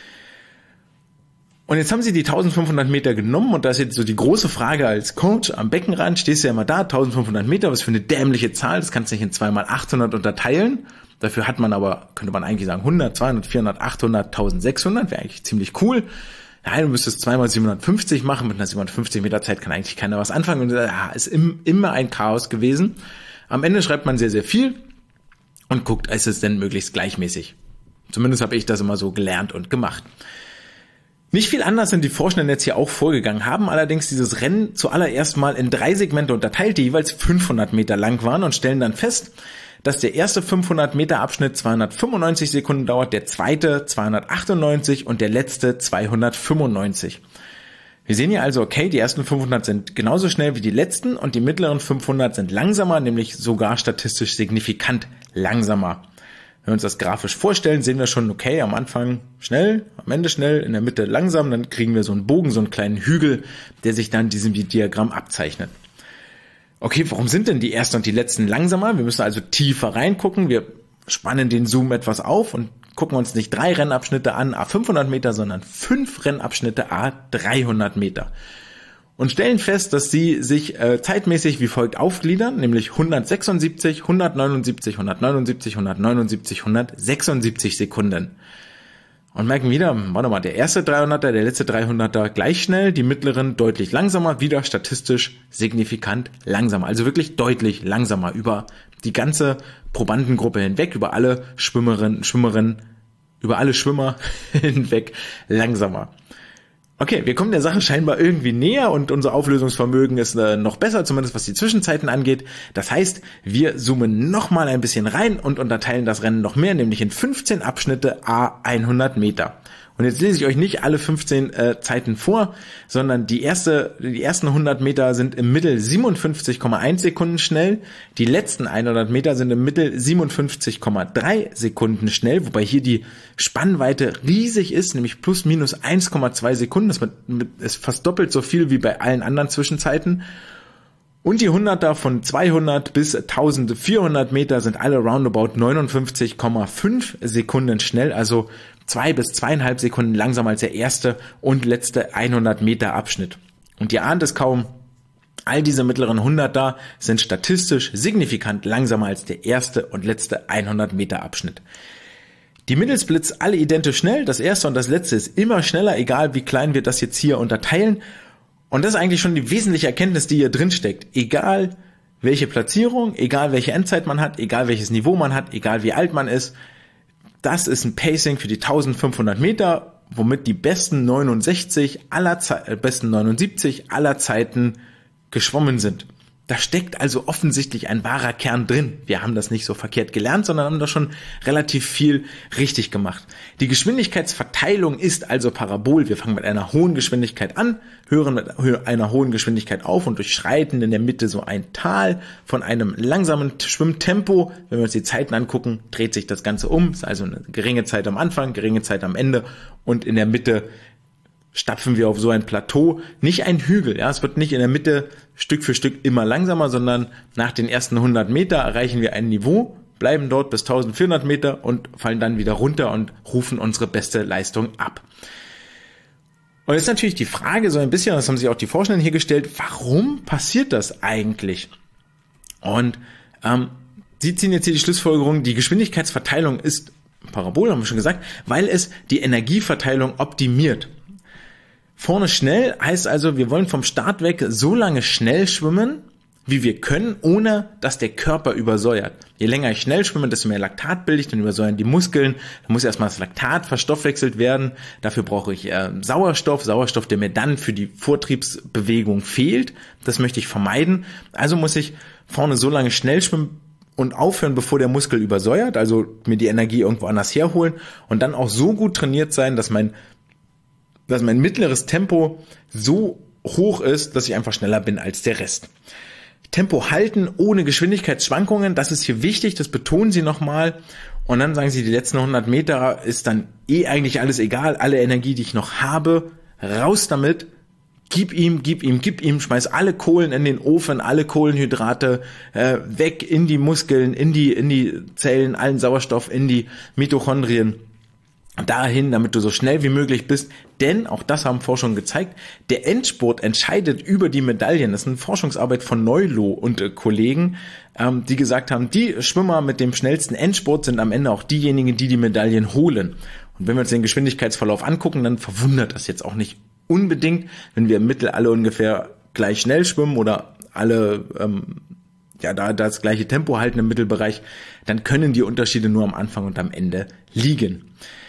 Und jetzt haben sie die eintausendfünfhundert Meter genommen, und da ist jetzt so die große Frage als Coach am Beckenrand, stehst du ja immer da, eintausendfünfhundert Meter, was für eine dämliche Zahl, das kannst du nicht in zwei mal achthundert unterteilen. Dafür hat man aber, könnte man eigentlich sagen, hundert, zweihundert, vierhundert, achthundert, eintausendsechshundert, wäre eigentlich ziemlich cool. Ja, du müsstest zwei mal siebenhundertfünfzig machen, mit einer siebenhundertfünfzig Meter Zeit kann eigentlich keiner was anfangen, und ja, ist im, immer ein Chaos gewesen. Am Ende schreibt man sehr, sehr viel und guckt, ist es denn möglichst gleichmäßig. Zumindest habe ich das immer so gelernt und gemacht. Nicht viel anders sind die Forschenden jetzt hier auch vorgegangen, haben allerdings dieses Rennen zuallererst mal in drei Segmente unterteilt, die jeweils fünfhundert Meter lang waren, und stellen dann fest, dass der erste fünfhundert Meter Abschnitt zweihundertfünfundneunzig Sekunden dauert, der zweite zweihundertachtundneunzig und der letzte zweihundertfünfundneunzig. Wir sehen hier also, okay, die ersten fünfhundert sind genauso schnell wie die letzten und die mittleren fünfhundert sind langsamer, nämlich sogar statistisch signifikant langsamer. Wenn wir uns das grafisch vorstellen, sehen wir schon, okay, am Anfang schnell, am Ende schnell, in der Mitte langsam, dann kriegen wir so einen Bogen, so einen kleinen Hügel, der sich dann in diesem Diagramm abzeichnet. Okay, warum sind denn die ersten und die letzten langsamer? Wir müssen also tiefer reingucken, wir spannen den Zoom etwas auf und gucken uns nicht drei Rennabschnitte an, à fünfhundert Meter, sondern fünf Rennabschnitte, à dreihundert Meter. Und stellen fest, dass sie sich äh, zeitmäßig wie folgt aufgliedern, nämlich hundertsechsundsiebzig, hundertneunundsiebzig, hundertneunundsiebzig, hundertneunundsiebzig, hundertsechsundsiebzig Sekunden. Und merken wieder, warte mal, der erste dreihunderter, der letzte dreihunderter gleich schnell, die mittleren deutlich langsamer, wieder statistisch signifikant langsamer. Also wirklich deutlich langsamer über die ganze Probandengruppe hinweg, über alle Schwimmerinnen, Schwimmerinnen, über alle Schwimmer hinweg langsamer. Okay, wir kommen der Sache scheinbar irgendwie näher und unser Auflösungsvermögen ist äh, noch besser, zumindest was die Zwischenzeiten angeht. Das heißt, wir zoomen nochmal ein bisschen rein und unterteilen das Rennen noch mehr, nämlich in fünfzehn Abschnitte à hundert Meter. Und jetzt lese ich euch nicht alle fünfzehn äh, Zeiten vor, sondern die erste, die ersten hundert Meter sind im Mittel siebenundfünfzig Komma eins Sekunden schnell, die letzten hundert Meter sind im Mittel siebenundfünfzig Komma drei Sekunden schnell, wobei hier die Spannweite riesig ist, nämlich plus minus eins Komma zwei Sekunden, das ist fast doppelt so viel wie bei allen anderen Zwischenzeiten. Und die Hunderter von zweihundert bis eintausendvierhundert Meter sind alle roundabout neunundfünfzig Komma fünf Sekunden schnell, also zwei bis zweieinhalb Sekunden langsamer als der erste und letzte hundert Meter Abschnitt. Und ihr ahnt es kaum, all diese mittleren Hunderter sind statistisch signifikant langsamer als der erste und letzte hundert Meter Abschnitt. Die Mittelsplits alle identisch schnell, das erste und das letzte ist immer schneller, egal wie klein wir das jetzt hier unterteilen. Und das ist eigentlich schon die wesentliche Erkenntnis, die hier drin steckt. Egal welche Platzierung, egal welche Endzeit man hat, egal welches Niveau man hat, egal wie alt man ist, das ist ein Pacing für die eintausendfünfhundert Meter, womit die besten neunundsechzig aller Ze- äh, besten neunundsiebzig aller Zeiten geschwommen sind. Da steckt also offensichtlich ein wahrer Kern drin. Wir haben das nicht so verkehrt gelernt, sondern haben da schon relativ viel richtig gemacht. Die Geschwindigkeitsverteilung ist also parabol. Wir fangen mit einer hohen Geschwindigkeit an, hören mit einer hohen Geschwindigkeit auf und durchschreiten in der Mitte so ein Tal von einem langsamen Schwimmtempo. Wenn wir uns die Zeiten angucken, dreht sich das Ganze um. Es ist also eine geringe Zeit am Anfang, geringe Zeit am Ende und in der Mitte stapfen wir auf so ein Plateau, nicht ein Hügel, ja, es wird nicht in der Mitte Stück für Stück immer langsamer, sondern nach den ersten hundert Meter erreichen wir ein Niveau, bleiben dort bis eintausendvierhundert Meter und fallen dann wieder runter und rufen unsere beste Leistung ab. Und jetzt ist natürlich die Frage so ein bisschen, das haben sich auch die Forscher hier gestellt, warum passiert das eigentlich? Und ähm, sie ziehen jetzt hier die Schlussfolgerung, die Geschwindigkeitsverteilung ist parabol, haben wir schon gesagt, weil es die Energieverteilung optimiert. Vorne schnell heißt also, wir wollen vom Start weg so lange schnell schwimmen, wie wir können, ohne dass der Körper übersäuert. Je länger ich schnell schwimme, desto mehr Laktat bilde ich, dann übersäuern die Muskeln. Dann muss erstmal das Laktat verstoffwechselt werden. Dafür brauche ich äh, Sauerstoff, Sauerstoff, der mir dann für die Vortriebsbewegung fehlt. Das möchte ich vermeiden. Also muss ich vorne so lange schnell schwimmen und aufhören, bevor der Muskel übersäuert, also mir die Energie irgendwo anders herholen und dann auch so gut trainiert sein, dass mein dass mein mittleres Tempo so hoch ist, dass ich einfach schneller bin als der Rest. Tempo halten ohne Geschwindigkeitsschwankungen, das ist hier wichtig, das betonen sie nochmal. Und dann sagen sie, die letzten hundert Meter ist dann eh eigentlich alles egal, alle Energie, die ich noch habe, raus damit, gib ihm, gib ihm, gib ihm, schmeiß alle Kohlen in den Ofen, alle Kohlenhydrate äh, weg in die Muskeln, in die, in die Zellen, allen Sauerstoff in die Mitochondrien. Dahin, damit du so schnell wie möglich bist, denn, auch das haben Forschungen gezeigt, der Endspurt entscheidet über die Medaillen. Das ist eine Forschungsarbeit von Neulo und äh, Kollegen, ähm, die gesagt haben, die Schwimmer mit dem schnellsten Endspurt sind am Ende auch diejenigen, die die Medaillen holen. Und wenn wir uns den Geschwindigkeitsverlauf angucken, dann verwundert das jetzt auch nicht unbedingt, wenn wir im Mittel alle ungefähr gleich schnell schwimmen oder alle ähm, ja da das gleiche Tempo halten im Mittelbereich, dann können die Unterschiede nur am Anfang und am Ende liegen.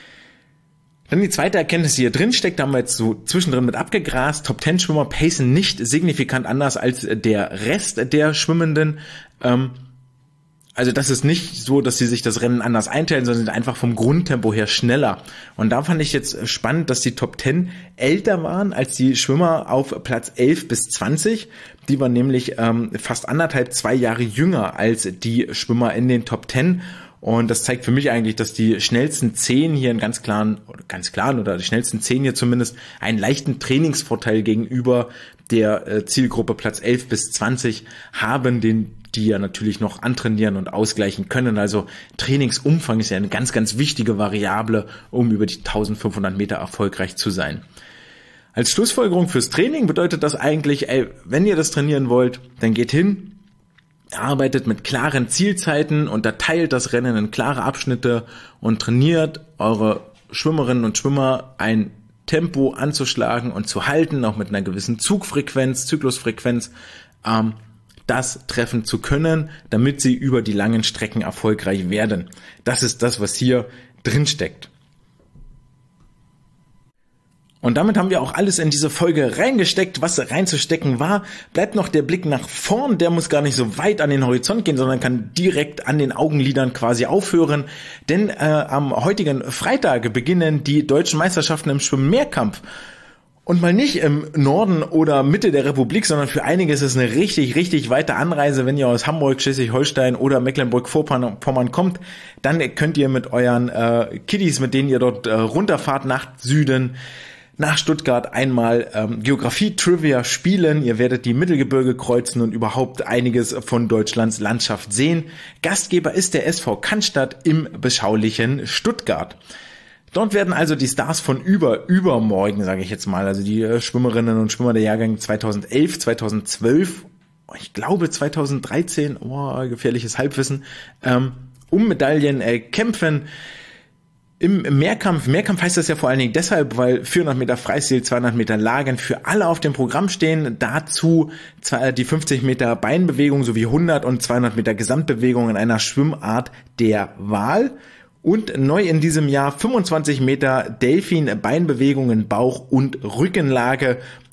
Dann die zweite Erkenntnis, die hier drin steckt, da haben wir jetzt so zwischendrin mit abgegrast. Top Ten Schwimmer pacen nicht signifikant anders als der Rest der Schwimmenden. Ähm, also das ist nicht so, dass sie sich das Rennen anders einteilen, sondern sind einfach vom Grundtempo her schneller. Und da fand ich jetzt spannend, dass die Top Ten älter waren als die Schwimmer auf Platz elf bis zwanzig. Die waren nämlich ähm, fast anderthalb, zwei Jahre jünger als die Schwimmer in den Top Ten. Und das zeigt für mich eigentlich, dass die schnellsten zehn hier einen ganz klaren, ganz klaren oder die schnellsten zehn hier zumindest einen leichten Trainingsvorteil gegenüber der äh, Zielgruppe Platz elf bis zwanzig haben, den die ja natürlich noch antrainieren und ausgleichen können. Also Trainingsumfang ist ja eine ganz, ganz wichtige Variable, um über die eintausendfünfhundert Meter erfolgreich zu sein. Als Schlussfolgerung fürs Training bedeutet das eigentlich, ey, wenn ihr das trainieren wollt, dann geht hin, arbeitet mit klaren Zielzeiten, unterteilt das Rennen in klare Abschnitte und trainiert eure Schwimmerinnen und Schwimmer ein Tempo anzuschlagen und zu halten, auch mit einer gewissen Zugfrequenz, Zyklusfrequenz, ähm, das treffen zu können, damit sie über die langen Strecken erfolgreich werden. Das ist das, was hier drin steckt. Und damit haben wir auch alles in diese Folge reingesteckt, was reinzustecken war. Bleibt noch der Blick nach vorn, der muss gar nicht so weit an den Horizont gehen, sondern kann direkt an den Augenlidern quasi aufhören. Denn äh, am heutigen Freitag beginnen die deutschen Meisterschaften im Schwimm-Mehrkampf. Und mal nicht im Norden oder Mitte der Republik, sondern für einige ist es eine richtig, richtig weite Anreise. Wenn ihr aus Hamburg, Schleswig-Holstein oder Mecklenburg-Vorpommern kommt, dann könnt ihr mit euren äh, Kiddies, mit denen ihr dort äh, runterfahrt nach Süden, nach Stuttgart einmal ähm, Geografie-Trivia spielen. Ihr werdet die Mittelgebirge kreuzen und überhaupt einiges von Deutschlands Landschaft sehen. Gastgeber ist der S V Cannstatt im beschaulichen Stuttgart. Dort werden also die Stars von über, übermorgen, sage ich jetzt mal, also die äh, Schwimmerinnen und Schwimmer der Jahrgänge zweitausendelf, zweitausendzwölf, ich glaube zweitausenddreizehn, oh, gefährliches Halbwissen, ähm, um Medaillen äh, kämpfen. Im Mehrkampf, Mehrkampf heißt das ja vor allen Dingen deshalb, weil vierhundert Meter Freistil, zweihundert Meter Lagen für alle auf dem Programm stehen. Dazu die fünfzig Meter Beinbewegung sowie hundert und zweihundert Meter Gesamtbewegung in einer Schwimmart der Wahl. Und neu in diesem Jahr fünfundzwanzig Meter Delfin, Beinbewegungen, Bauch- und Rückenlage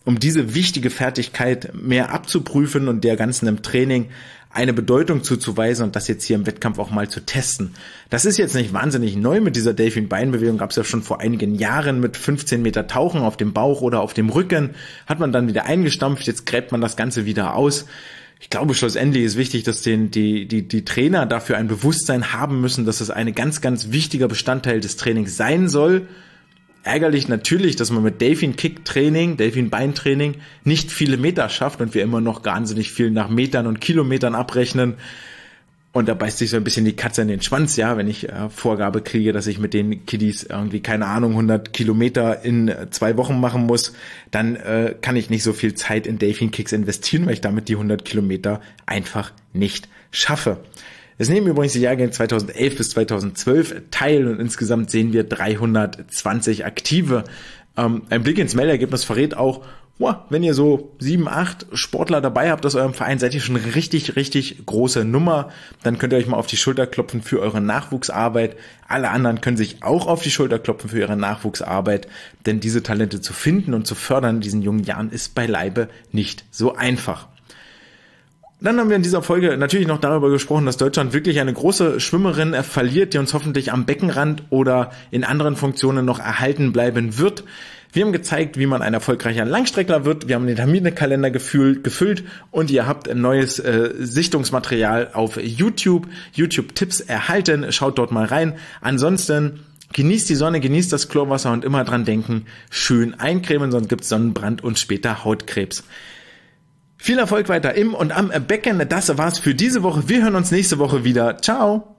um diese wichtige Fertigkeit mehr abzuprüfen und der Ganzen im Training eine Bedeutung zuzuweisen und das jetzt hier im Wettkampf auch mal zu testen. Das ist jetzt nicht wahnsinnig neu mit dieser Delfin-Beinbewegung, gab es ja schon vor einigen Jahren mit fünfzehn Meter Tauchen auf dem Bauch oder auf dem Rücken, hat man dann wieder eingestampft, jetzt gräbt man das Ganze wieder aus. Ich glaube, schlussendlich ist wichtig, dass den, die, die, die Trainer dafür ein Bewusstsein haben müssen, dass es ein ganz, ganz wichtiger Bestandteil des Trainings sein soll. Ärgerlich natürlich, dass man mit Delfin-Kick-Training, Delfin-Beintraining nicht viele Meter schafft und wir immer noch wahnsinnig viel nach Metern und Kilometern abrechnen. Und da beißt sich so ein bisschen die Katze in den Schwanz, ja, wenn ich äh, Vorgabe kriege, dass ich mit den Kiddies irgendwie, keine Ahnung, hundert Kilometer in äh, zwei Wochen machen muss, dann äh, kann ich nicht so viel Zeit in Delfin-Kicks investieren, weil ich damit die hundert Kilometer einfach nicht schaffe. Es nehmen übrigens die Jahrgänge zweitausendelf bis zweitausendzwölf teil und insgesamt sehen wir dreihundertzwanzig Aktive. Ähm, ein Blick ins Meldergebnis verrät auch, wow, wenn ihr so sieben, acht Sportler dabei habt aus eurem Verein, seid ihr schon richtig, richtig große Nummer. Dann könnt ihr euch mal auf die Schulter klopfen für eure Nachwuchsarbeit. Alle anderen können sich auch auf die Schulter klopfen für ihre Nachwuchsarbeit, denn diese Talente zu finden und zu fördern in diesen jungen Jahren ist beileibe nicht so einfach. Dann haben wir in dieser Folge natürlich noch darüber gesprochen, dass Deutschland wirklich eine große Schwimmerin verliert, die uns hoffentlich am Beckenrand oder in anderen Funktionen noch erhalten bleiben wird. Wir haben gezeigt, wie man ein erfolgreicher Langstreckler wird. Wir haben den Terminekalender gefüllt, gefüllt und ihr habt ein neues äh, Sichtungsmaterial auf YouTube, YouTube-Tipps erhalten. Schaut dort mal rein. Ansonsten genießt die Sonne, genießt das Chlorwasser und immer dran denken, schön eincremen, sonst gibt's Sonnenbrand und später Hautkrebs. Viel Erfolg weiter im und am Becken. Das war's für diese Woche. Wir hören uns nächste Woche wieder. Ciao!